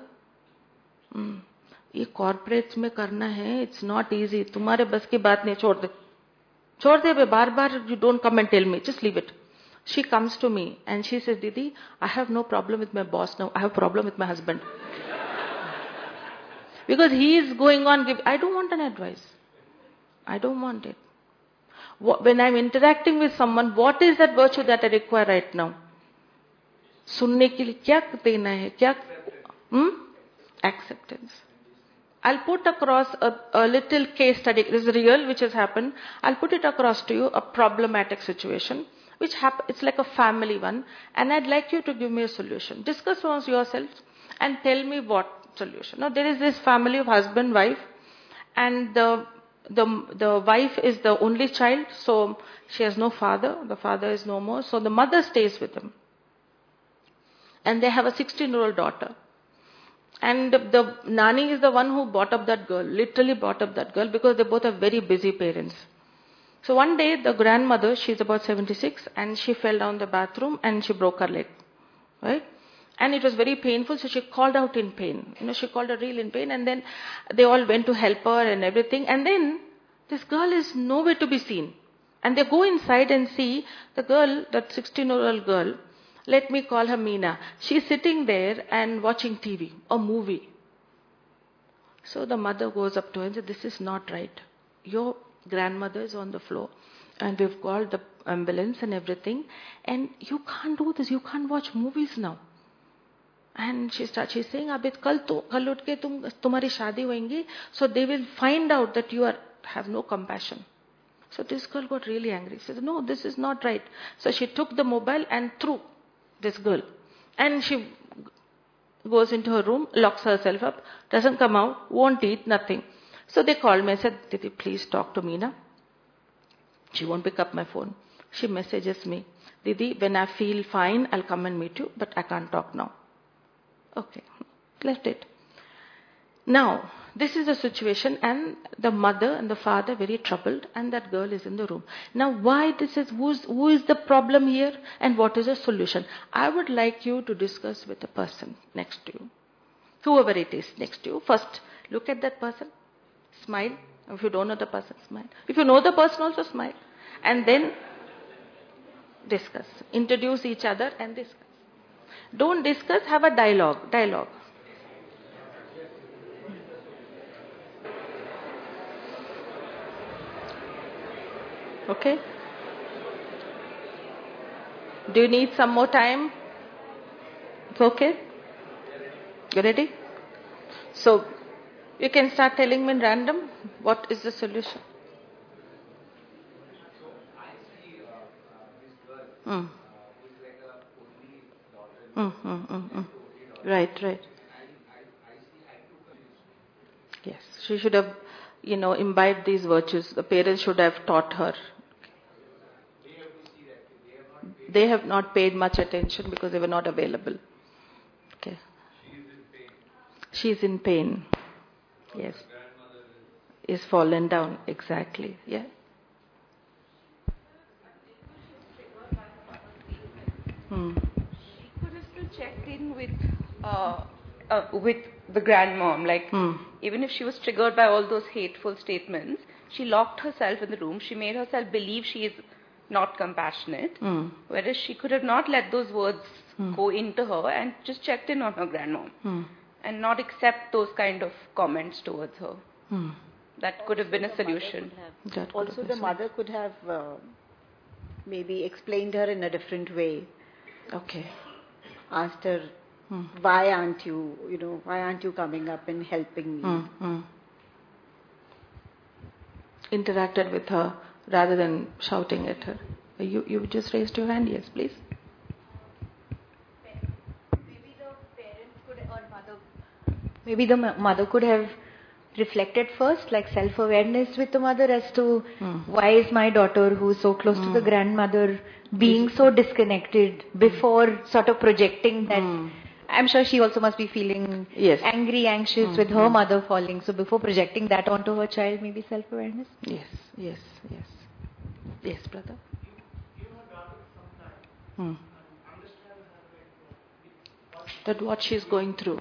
Speaker 2: ये corporates में करना है, it's not easy. तुम्हारे बस की बात नहीं, छोड़ दे बार-बार, you don't come and tell me, just leave it. She comes to me and she says, Didi, I have no problem with my boss now. I have a problem with my husband. Because he is going on, I don't want an advice. I don't want it. When I'm interacting with someone, what is that virtue that I require right now? सुनने के लिए क्या देना है? क्या? Acceptance. I'll put across a little case study. This is real, which has happened. I'll put it across to you, a problematic situation. It's like a family one, and I'd like you to give me a solution. Discuss amongst yourselves and tell me what solution. Now, there is this family of husband, wife, and the wife is the only child, so she has no father. The father is no more, so the mother stays with them. And they have a 16-year-old daughter. And the nani is the one who brought up that girl, literally brought up that girl, because they both are very busy parents. So one day, the grandmother, she's about 76, and she fell down the bathroom and she broke her leg. Right? And it was very painful, so she called out in pain. She called out real in pain, and then they all went to help her and everything. And then this girl is nowhere to be seen. And they go inside and see the girl, that 16-year-old girl, let me call her Meena. She's sitting there and watching TV, a movie. So the mother goes up to her and says, this is not right. Your grandmother is on the floor and we've called the ambulance and everything, and you can't do this, you can't watch movies now. And she's saying, Abid, kal utke tumhari shaadi hoengi, so they will find out that you have no compassion. So this girl got really angry. She said, no, this is not right. So she took the mobile and threw this girl. And she goes into her room, locks herself up, doesn't come out, won't eat, nothing. So they called me and said, Didi, please talk to Meena. She won't pick up my phone. She messages me, Didi, when I feel fine, I'll come and meet you, but I can't talk now. Okay, left it. Now, this is the situation, and the mother and the father very troubled, and that girl is in the room. Now, why this is, who is the problem here, and what is the solution? I would like you to discuss with the person next to you. Whoever it is next to you, first look at that person, smile. If you don't know the person, smile. If you know the person, also smile. And then discuss. Introduce each other and discuss. Don't discuss, have a dialogue. Okay? Do you need some more time? It's okay? You ready? So, you can start telling me in random, what is the solution? Right. Yes, she should have, imbibed these virtues. The parents should have taught her. They have not paid much attention because they were not available. Okay. She is in pain. Yes. is fallen down. Exactly. Yeah.
Speaker 3: She could have still checked in with the grandmom. Like, even if she was triggered by all those hateful statements, she locked herself in the room. She made herself believe she is not compassionate. Whereas she could have not let those words go into her and just checked in on her grandmom. And not accept those kind of comments towards her. That could have been a solution.
Speaker 4: Also, the mother could have maybe explained her in a different way.
Speaker 2: Okay.
Speaker 4: Asked her, why aren't you coming up and helping me?
Speaker 2: Interacted with her rather than shouting at her. You just raised your hand. Yes, please.
Speaker 5: Maybe the mother could have reflected first, like self-awareness with the mother as to why is my daughter, who is so close to the grandmother, being so disconnected before sort of projecting that. I'm sure she also must be feeling angry, anxious with her mother falling. So before projecting that onto her child, maybe self-awareness.
Speaker 2: Yes, brother. That what she's going through.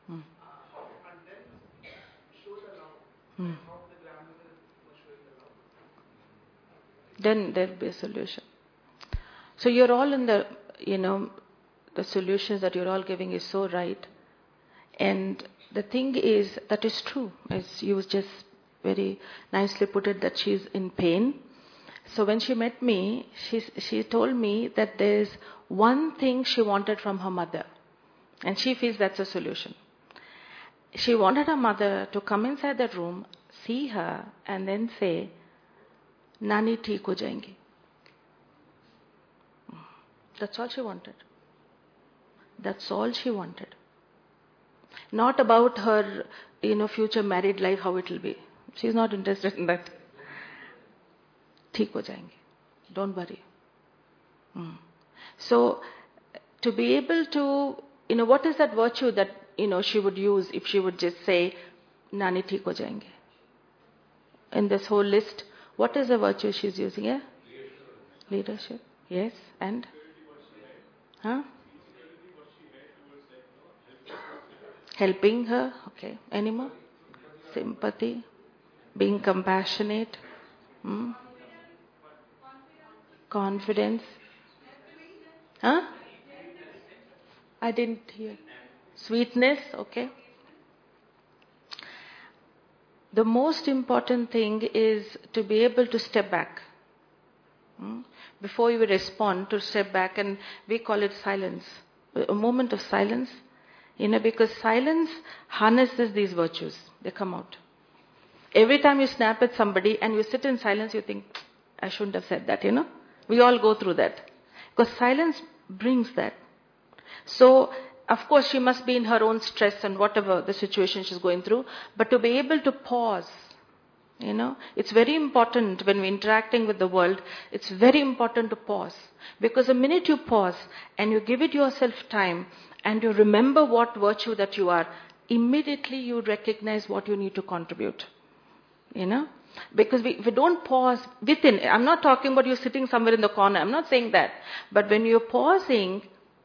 Speaker 2: Then there'll be a solution. So you're all in the solutions that you're all giving is so right. And the thing is, that is true, as you just very nicely put it, that she's in pain. So when she met me, she told me that there's one thing she wanted from her mother. And she feels that's a solution. She wanted her mother to come inside the room, see her, and then say, Nani theek ho jayenge. That's all she wanted. That's all she wanted. Not about her, future married life, how it will be. She's not interested in that. Theek ho jayenge. Don't worry. So, to be able to, what is that virtue that, she would use if she would just say, Nani theek ho jayenge? In this whole list, what is the virtue she's using? Yeah? Leadership. Yes. And? Huh? Helping her. Okay. Any more? Sympathy. Being compassionate. Confidence. Huh? I didn't hear. Sweetness. Okay. The most important thing is to be able to step back. Before you respond, to step back, and we call it silence. A moment of silence. Because silence harnesses these virtues. They come out. Every time you snap at somebody and you sit in silence, you think, I shouldn't have said that, We all go through that. Because silence brings that. So, of course, she must be in her own stress and whatever the situation she's going through. But to be able to pause, it's very important when we're interacting with the world. It's very important to pause. Because the minute you pause and you give it yourself time and you remember what virtue that you are, immediately you recognize what you need to contribute. Because we don't pause within. I'm not talking about you sitting somewhere in the corner. I'm not saying that. But when you're pausing,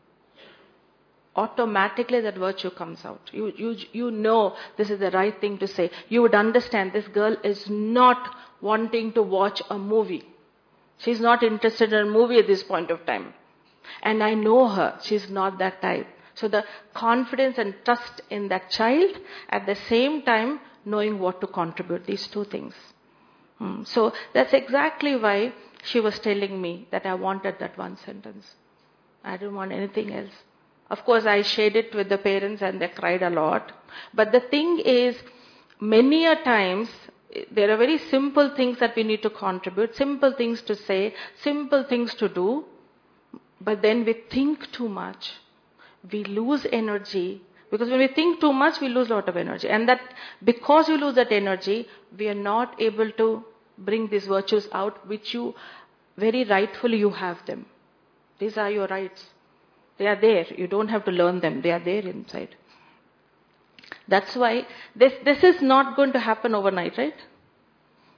Speaker 2: automatically that virtue comes out. You know this is the right thing to say. You would understand this girl is not wanting to watch a movie. She's not interested in a movie at this point of time. And I know her. She's not that type. So the confidence and trust in that child, at the same time knowing what to contribute, these two things. So that's exactly why she was telling me that I wanted that one sentence. I didn't want anything else. Of course, I shared it with the parents and they cried a lot. But the thing is, many a times, there are very simple things that we need to contribute, simple things to say, simple things to do. But then we think too much. We lose energy. Because when we think too much, we lose a lot of energy. And that because you lose that energy, we are not able to bring these virtues out, which you, very rightfully, you have them. These are your rights. They are there. You don't have to learn them. They are there inside. That's why this is not going to happen overnight, right?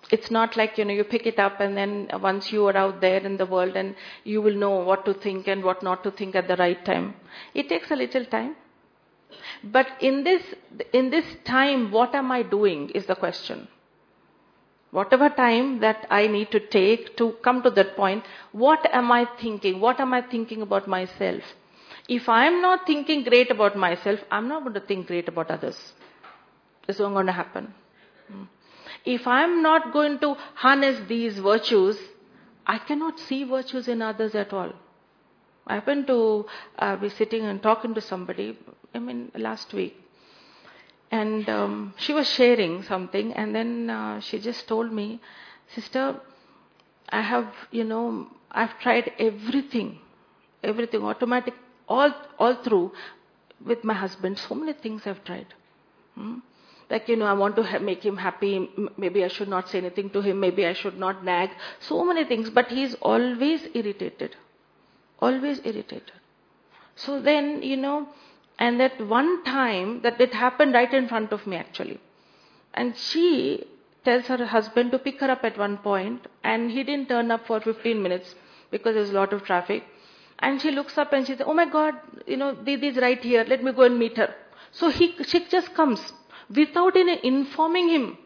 Speaker 2: It's not like, you pick it up and then once you are out there in the world and you will know what to think and what not to think at the right time. It takes a little time. But in this time, what am I doing is the question. Whatever time that I need to take to come to that point, what am I thinking? What am I thinking about myself? If I'm not thinking great about myself, I'm not going to think great about others. It's not going to happen. If I'm not going to harness these virtues, I cannot see virtues in others at all. I happened to be sitting and talking to somebody, last week. And she was sharing something, and then she just told me, sister, I've tried everything, automatic, all through with my husband. So many things I've tried. Like, I want to make him happy. Maybe I should not say anything to him. Maybe I should not nag. So many things. But he's always irritated. Always irritated. So then, and that one time that it happened right in front of me actually. And she tells her husband to pick her up at one point, and he didn't turn up for 15 minutes because there's a lot of traffic. And she looks up and she says, oh my God, Didi is right here. Let me go and meet her. So she just comes. Without even informing him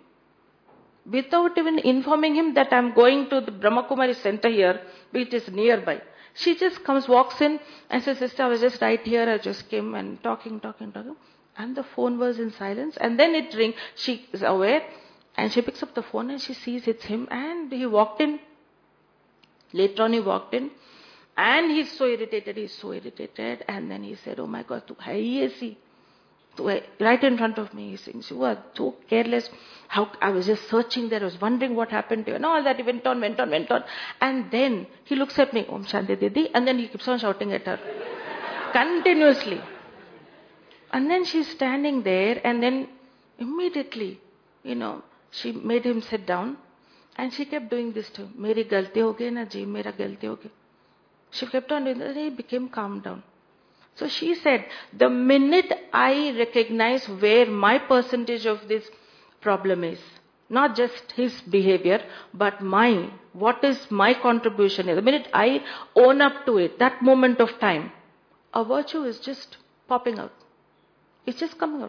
Speaker 2: that I'm going to the Brahma Kumari center here, which is nearby. She just comes, walks in and says, sister, I was just right here. I just came and talking. And the phone was in silence. And then it rings. She is aware and she picks up the phone and she sees it's him. And he walked in. Later on he walked in. And he's so irritated. And then he said, oh my God, tu hai aisi? Right in front of me, he sings, you are so careless. How I was just searching there, I was wondering what happened to you. And all that, he went on. And then he looks at me, Om Shanti Didi, and then he keeps on shouting at her. Continuously. And then she's standing there, and then immediately, she made him sit down, and she kept doing this to him. Meri galti ho gayi na ji, mera galti ho gayi. She kept on doing that, and he became calm down. So she said, the minute I recognize where my percentage of this problem is, not just his behavior, but what is my contribution is, the minute I own up to it, that moment of time, a virtue is just popping out. It's just coming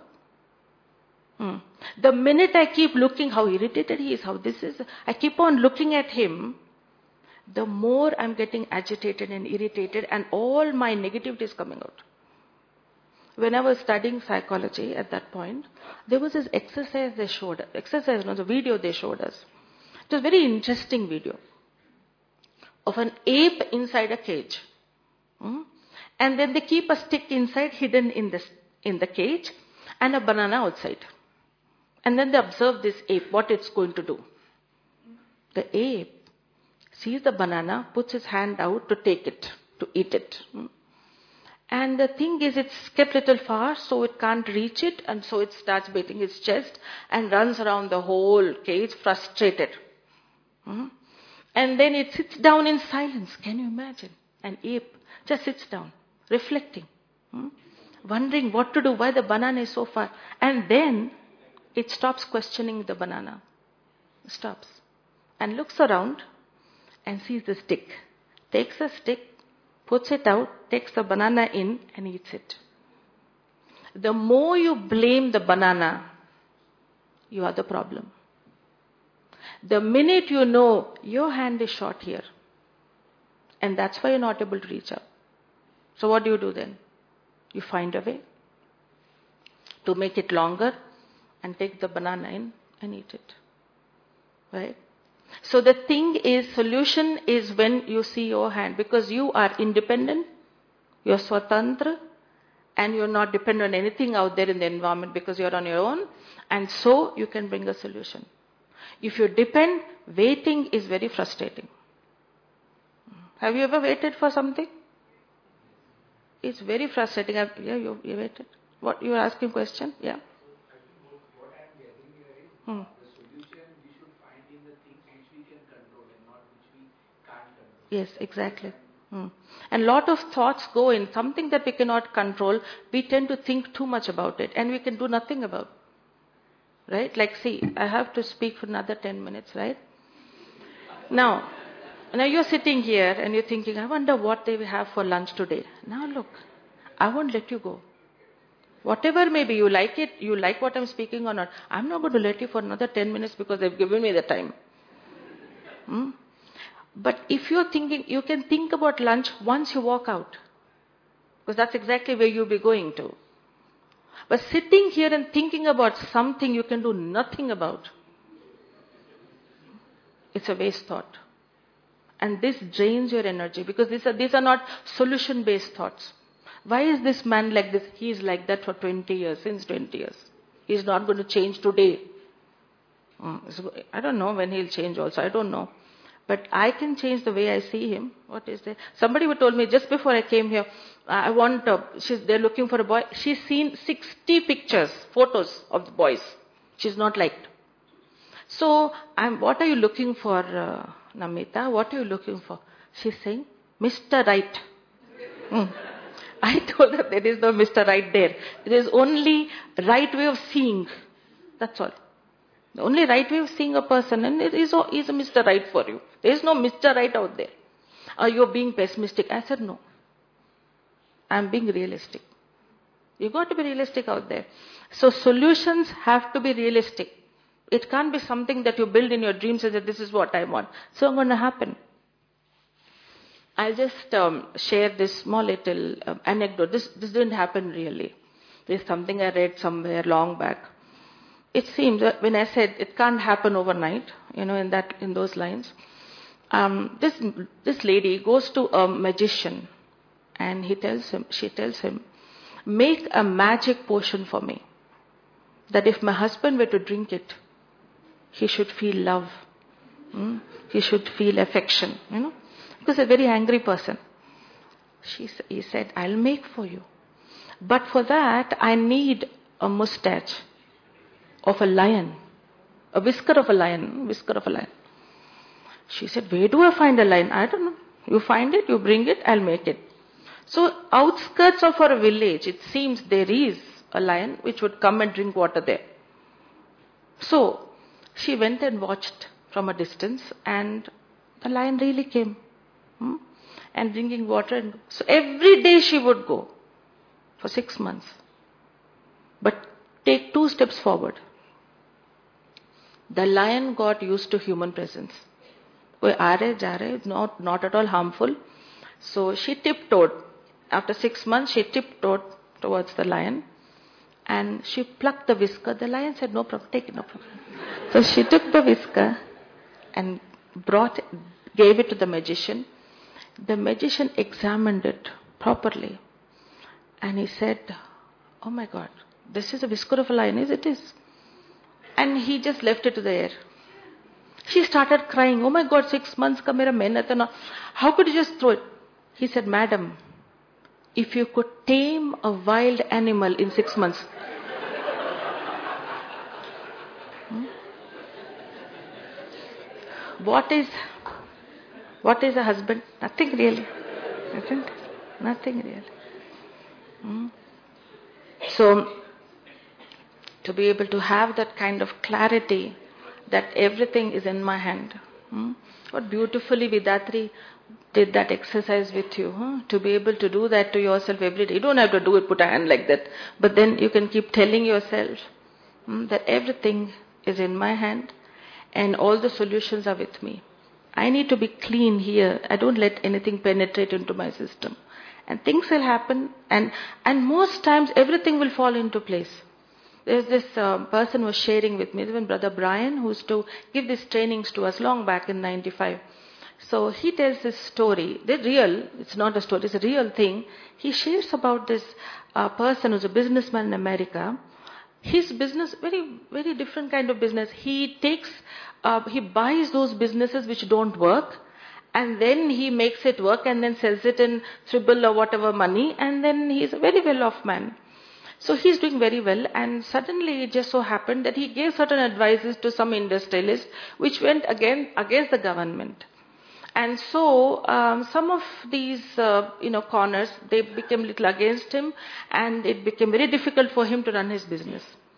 Speaker 2: out. The minute I keep looking how irritated he is, how this is, I keep on looking at him, the more I'm getting agitated and irritated and all my negativity is coming out. When I was studying psychology at that point, there was this exercise they showed us. The video they showed us. It was a very interesting video of an ape inside a cage. And then they keep a stick inside, hidden in the cage, and a banana outside. And then they observe this ape, what it's going to do. The ape sees the banana, puts his hand out to take it, to eat it. And the thing is, it's kept a little far, so it can't reach it, and so it starts beating its chest and runs around the whole cage, frustrated. And then it sits down in silence. Can you imagine? An ape just sits down, reflecting, wondering what to do, why the banana is so far. And then it stops questioning the banana. Stops. And looks around and sees the stick. Takes the stick, puts it out, takes the banana in and eats it. The more you blame the banana, you are the problem. The minute you know your hand is short here, and that's why you're not able to reach out. So what do you do then? You find a way to make it longer and take the banana in and eat it. Right? So the thing is, solution is when you see your hand, because you are independent, you're swatantra, and you're not dependent on anything out there in the environment because you're on your own, and so you can bring a solution. If you depend, waiting is very frustrating. Have you ever waited for something? It's very frustrating. Yeah, you waited. What, you were asking a question? Yeah.
Speaker 6: What I'm getting here is, the solution we should find in the things which we can control and not which we can't control.
Speaker 2: Yes, exactly. And lot of thoughts go in. Something that we cannot control, we tend to think too much about it and we can do nothing about it. right? Like, see, I have to speak for another 10 minutes, right? Now you're sitting here and you're thinking, I wonder what they will have for lunch today. Now look, I won't let you go. Whatever may be, you like it, you like what I'm speaking or not, I'm not going to let you for another 10 minutes because they've given me the time. But if you're thinking, you can think about lunch once you walk out. Because that's exactly where you'll be going to. But sitting here and thinking about something you can do nothing about, it's a waste thought. And this drains your energy because these are not solution-based thoughts. Why is this man like this? He is like that for 20 years, since 20 years. He is not going to change today. I don't know when he'll change also, I don't know. But I can change the way I see him. What is there? Somebody told me just before I came here, they're looking for a boy. She's seen 60 pictures, photos of the boys. She's not liked. So, what are you looking for, Namita? What are you looking for? She's saying, Mr. Right. I told her there is no Mr. Right there. There is only right way of seeing. That's all. The only right way of seeing a person, and it is a Mr. Right for you. There is no Mr. Right out there. Are you being pessimistic? I said no. I'm being realistic. You've got to be realistic out there. So solutions have to be realistic. It can't be something that you build in your dreams and say, this is what I want. So it's going to happen. I'll just share this small little anecdote. This didn't happen really. There's something I read somewhere long back. It seems that when I said it can't happen overnight, in those lines, this lady goes to a magician and she tells him, make a magic potion for me. That if my husband were to drink it, he should feel love. He should feel affection, Because a very angry person. He said, I'll make for you. But for that, I need a mustache of a lion. A whisker of a lion. She said, where do I find a lion? I don't know. You find it, you bring it, I'll make it. So, outskirts of our village, it seems there is a lion which would come and drink water there. So, she went and watched from a distance and the lion really came. And drinking water. So every day she would go for 6 months. But take 2 steps forward. The lion got used to human presence. Not at all harmful. So she tiptoed. After 6 months, she tiptoed towards the lion. And she plucked the whisker. The lion said, no problem, take it, no problem. So she took the whisker and gave it to the magician. The magician examined it properly. And he said, oh my God, this is a whisker of a lion, it is. And he just left it to the air. She started crying, oh my God, 6 months ka mera mehnat hai na. How could you just throw it? He said, madam, if you could tame a wild animal in 6 months. What is a husband? Nothing really. Isn't it? Nothing really. So, to be able to have that kind of clarity that everything is in my hand. What beautifully Vidatri did that exercise with you. To be able to do that to yourself every day. You don't have to do it, put a hand like that. But then you can keep telling yourself that everything is in my hand and all the solutions are with me. I need to be clean here. I don't let anything penetrate into my system. And things will happen and most times everything will fall into place. There's this person who was sharing with me, even Brother Brian, who used to give these trainings to us long back in 95. So he tells this story. They're real. It's not a story. It's a real thing. He shares about this person who's a businessman in America. His business, very, very different kind of business. He buys those businesses which don't work and then he makes it work and then sells it in triple or whatever money and then he's a very well-off man. So he's doing very well and suddenly it just so happened that he gave certain advices to some industrialists which went again against the government. And so some of these corners, they became little against him and it became very difficult for him to run his business.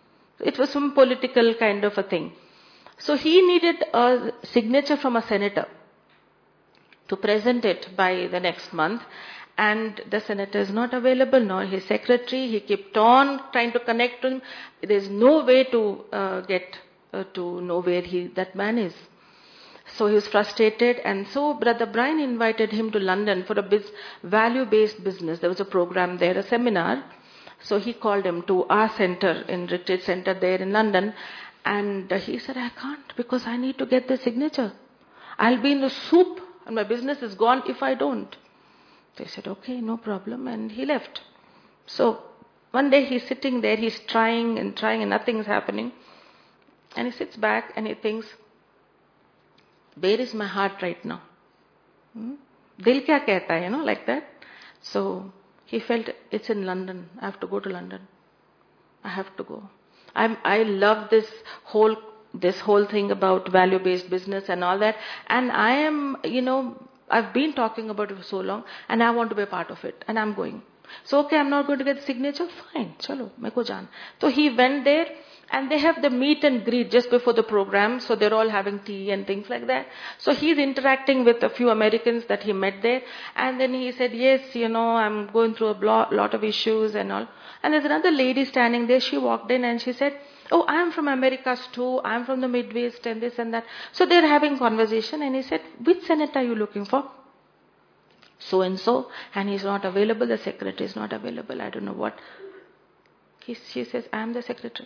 Speaker 2: It was some political kind of a thing. So he needed a signature from a senator to present it by the next month. And the senator is not available, nor his secretary. He kept on trying to connect to him. There's no way to get to know where that man is. So he was frustrated, and so Brother Brian invited him to London for a value-based business. There was a program there, a seminar. So he called him to our center, in retreat center there in London, and he said, I can't because I need to get the signature. I'll be in the soup and my business is gone if I don't. They said, okay, no problem, and he left. So one day he's sitting there, he's trying and nothing is happening. And he sits back and he thinks, where is my heart right now? Dil kya kehta hai, like that. So he felt, it's in London. I have to go to London. I have to go. I love this whole thing about value-based business and all that. And I am, I've been talking about it for so long, and I want to be a part of it, and I'm going. So okay, I'm not going to get the signature. Fine, chalo, meko jaan. So he went there. And they have the meet and greet just before the program. So they're all having tea and things like that. So he's interacting with a few Americans that he met there. And then he said, yes, I'm going through a lot of issues and all. And there's another lady standing there. She walked in and she said, oh, I'm from Americas too. I'm from the Midwest and this and that. So they're having conversation. And he said, which senator are you looking for? So and so. And he's not available. The secretary is not available. I don't know what. She says, I'm the secretary.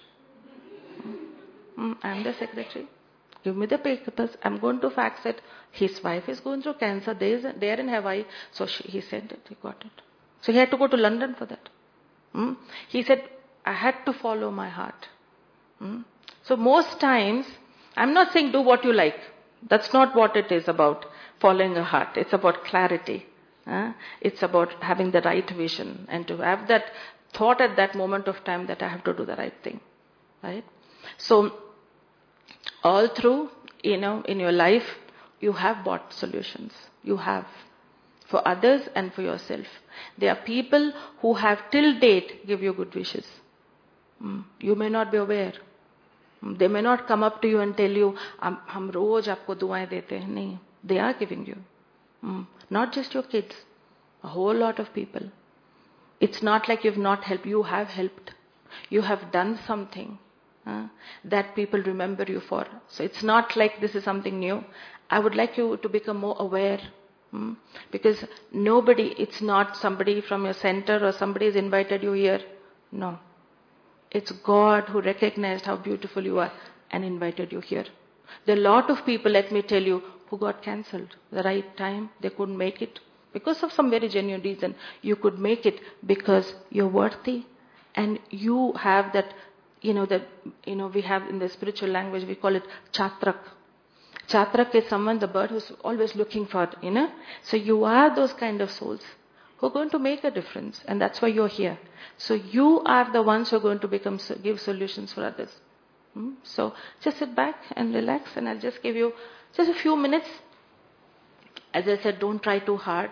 Speaker 2: I'm the secretary. Give me the papers. I'm going to fax it. His wife is going through cancer. They're in Hawaii. So he sent it. He got it. So he had to go to London for that. He said, I had to follow my heart. So most times, I'm not saying do what you like. That's not what it is about, following a heart. It's about clarity. It's about having the right vision and to have that thought at that moment of time that I have to do the right thing. Right? So, all through, in your life, you have bought solutions. You have. For others and for yourself. There are people who have till date give you good wishes. You may not be aware. They may not come up to you and tell you, hum roj aapko duaएं dete hain. Nahin. They are giving you. Not just your kids. A whole lot of people. It's not like you've not helped. You have helped. You have done something. That people remember you for. So it's not like this is something new. I would like you to become more aware. Because it's not somebody from your center or somebody has invited you here. No. It's God who recognized how beautiful you are and invited you here. There are a lot of people, let me tell you, who got cancelled. The right time, they couldn't make it. Because of some very genuine reason. You could make it because you're worthy and you have that. We have in the spiritual language, we call it chatrak. Chatrak is someone, the bird who's always looking for, So you are those kind of souls who are going to make a difference. And that's why you're here. So you are the ones who are going to give solutions for others. So just sit back and relax, and I'll just give you just a few minutes. As I said, don't try too hard.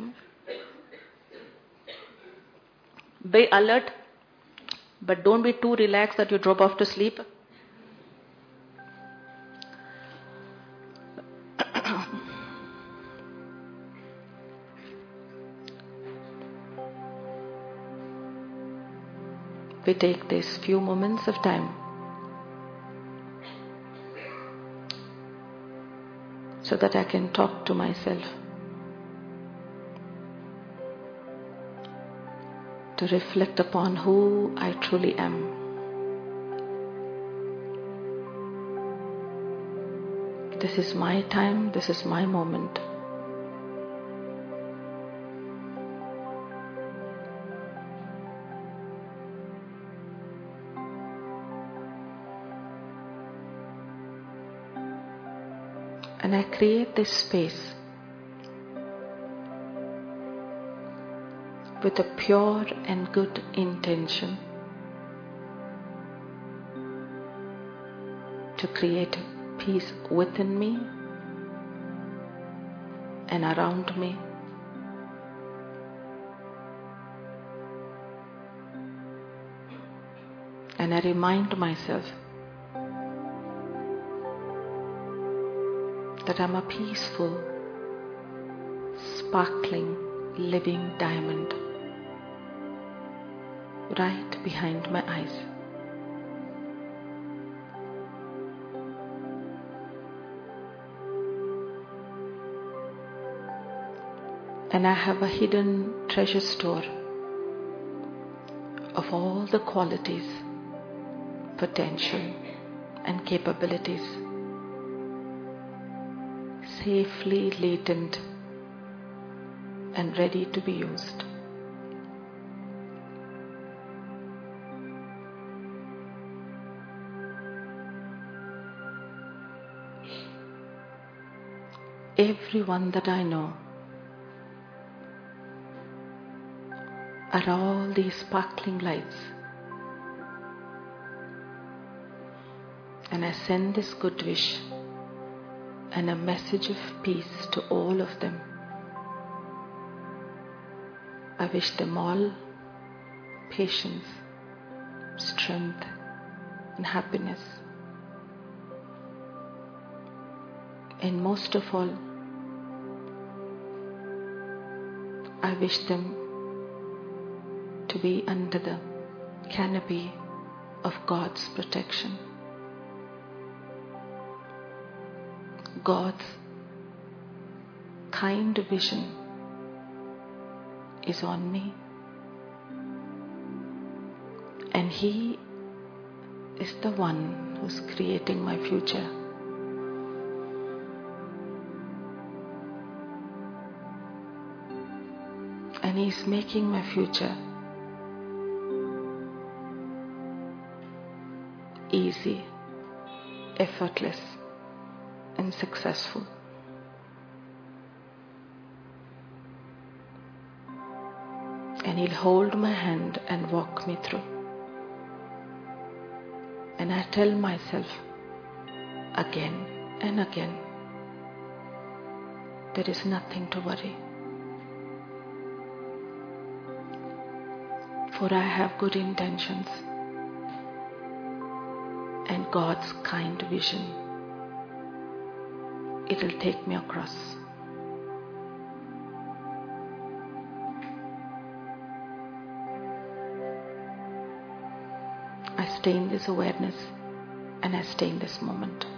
Speaker 2: Be alert. But don't be too relaxed that you drop off to sleep. We take these few moments of time so that I can talk to myself. To reflect upon who I truly am. This is my time, this is my moment. And I create this space with a pure and good intention to create peace within me and around me. And I remind myself that I'm a peaceful, sparkling, living diamond right behind my eyes. And I have a hidden treasure store of all the qualities, potential, and capabilities safely latent and ready to be used. Everyone that I know are all these sparkling lights, and I send this good wish and a message of peace to all of them. I wish them all patience, strength, and happiness. And most of all, I wish them to be under the canopy of God's protection. God's kind vision is on me, and He is the one who's creating my future. And He's making my future easy, effortless, and successful. And He'll hold my hand and walk me through. And I tell myself again and again, there is nothing to worry. For I have good intentions and God's kind vision. It'll take me across. I stay in this awareness and I stay in this moment.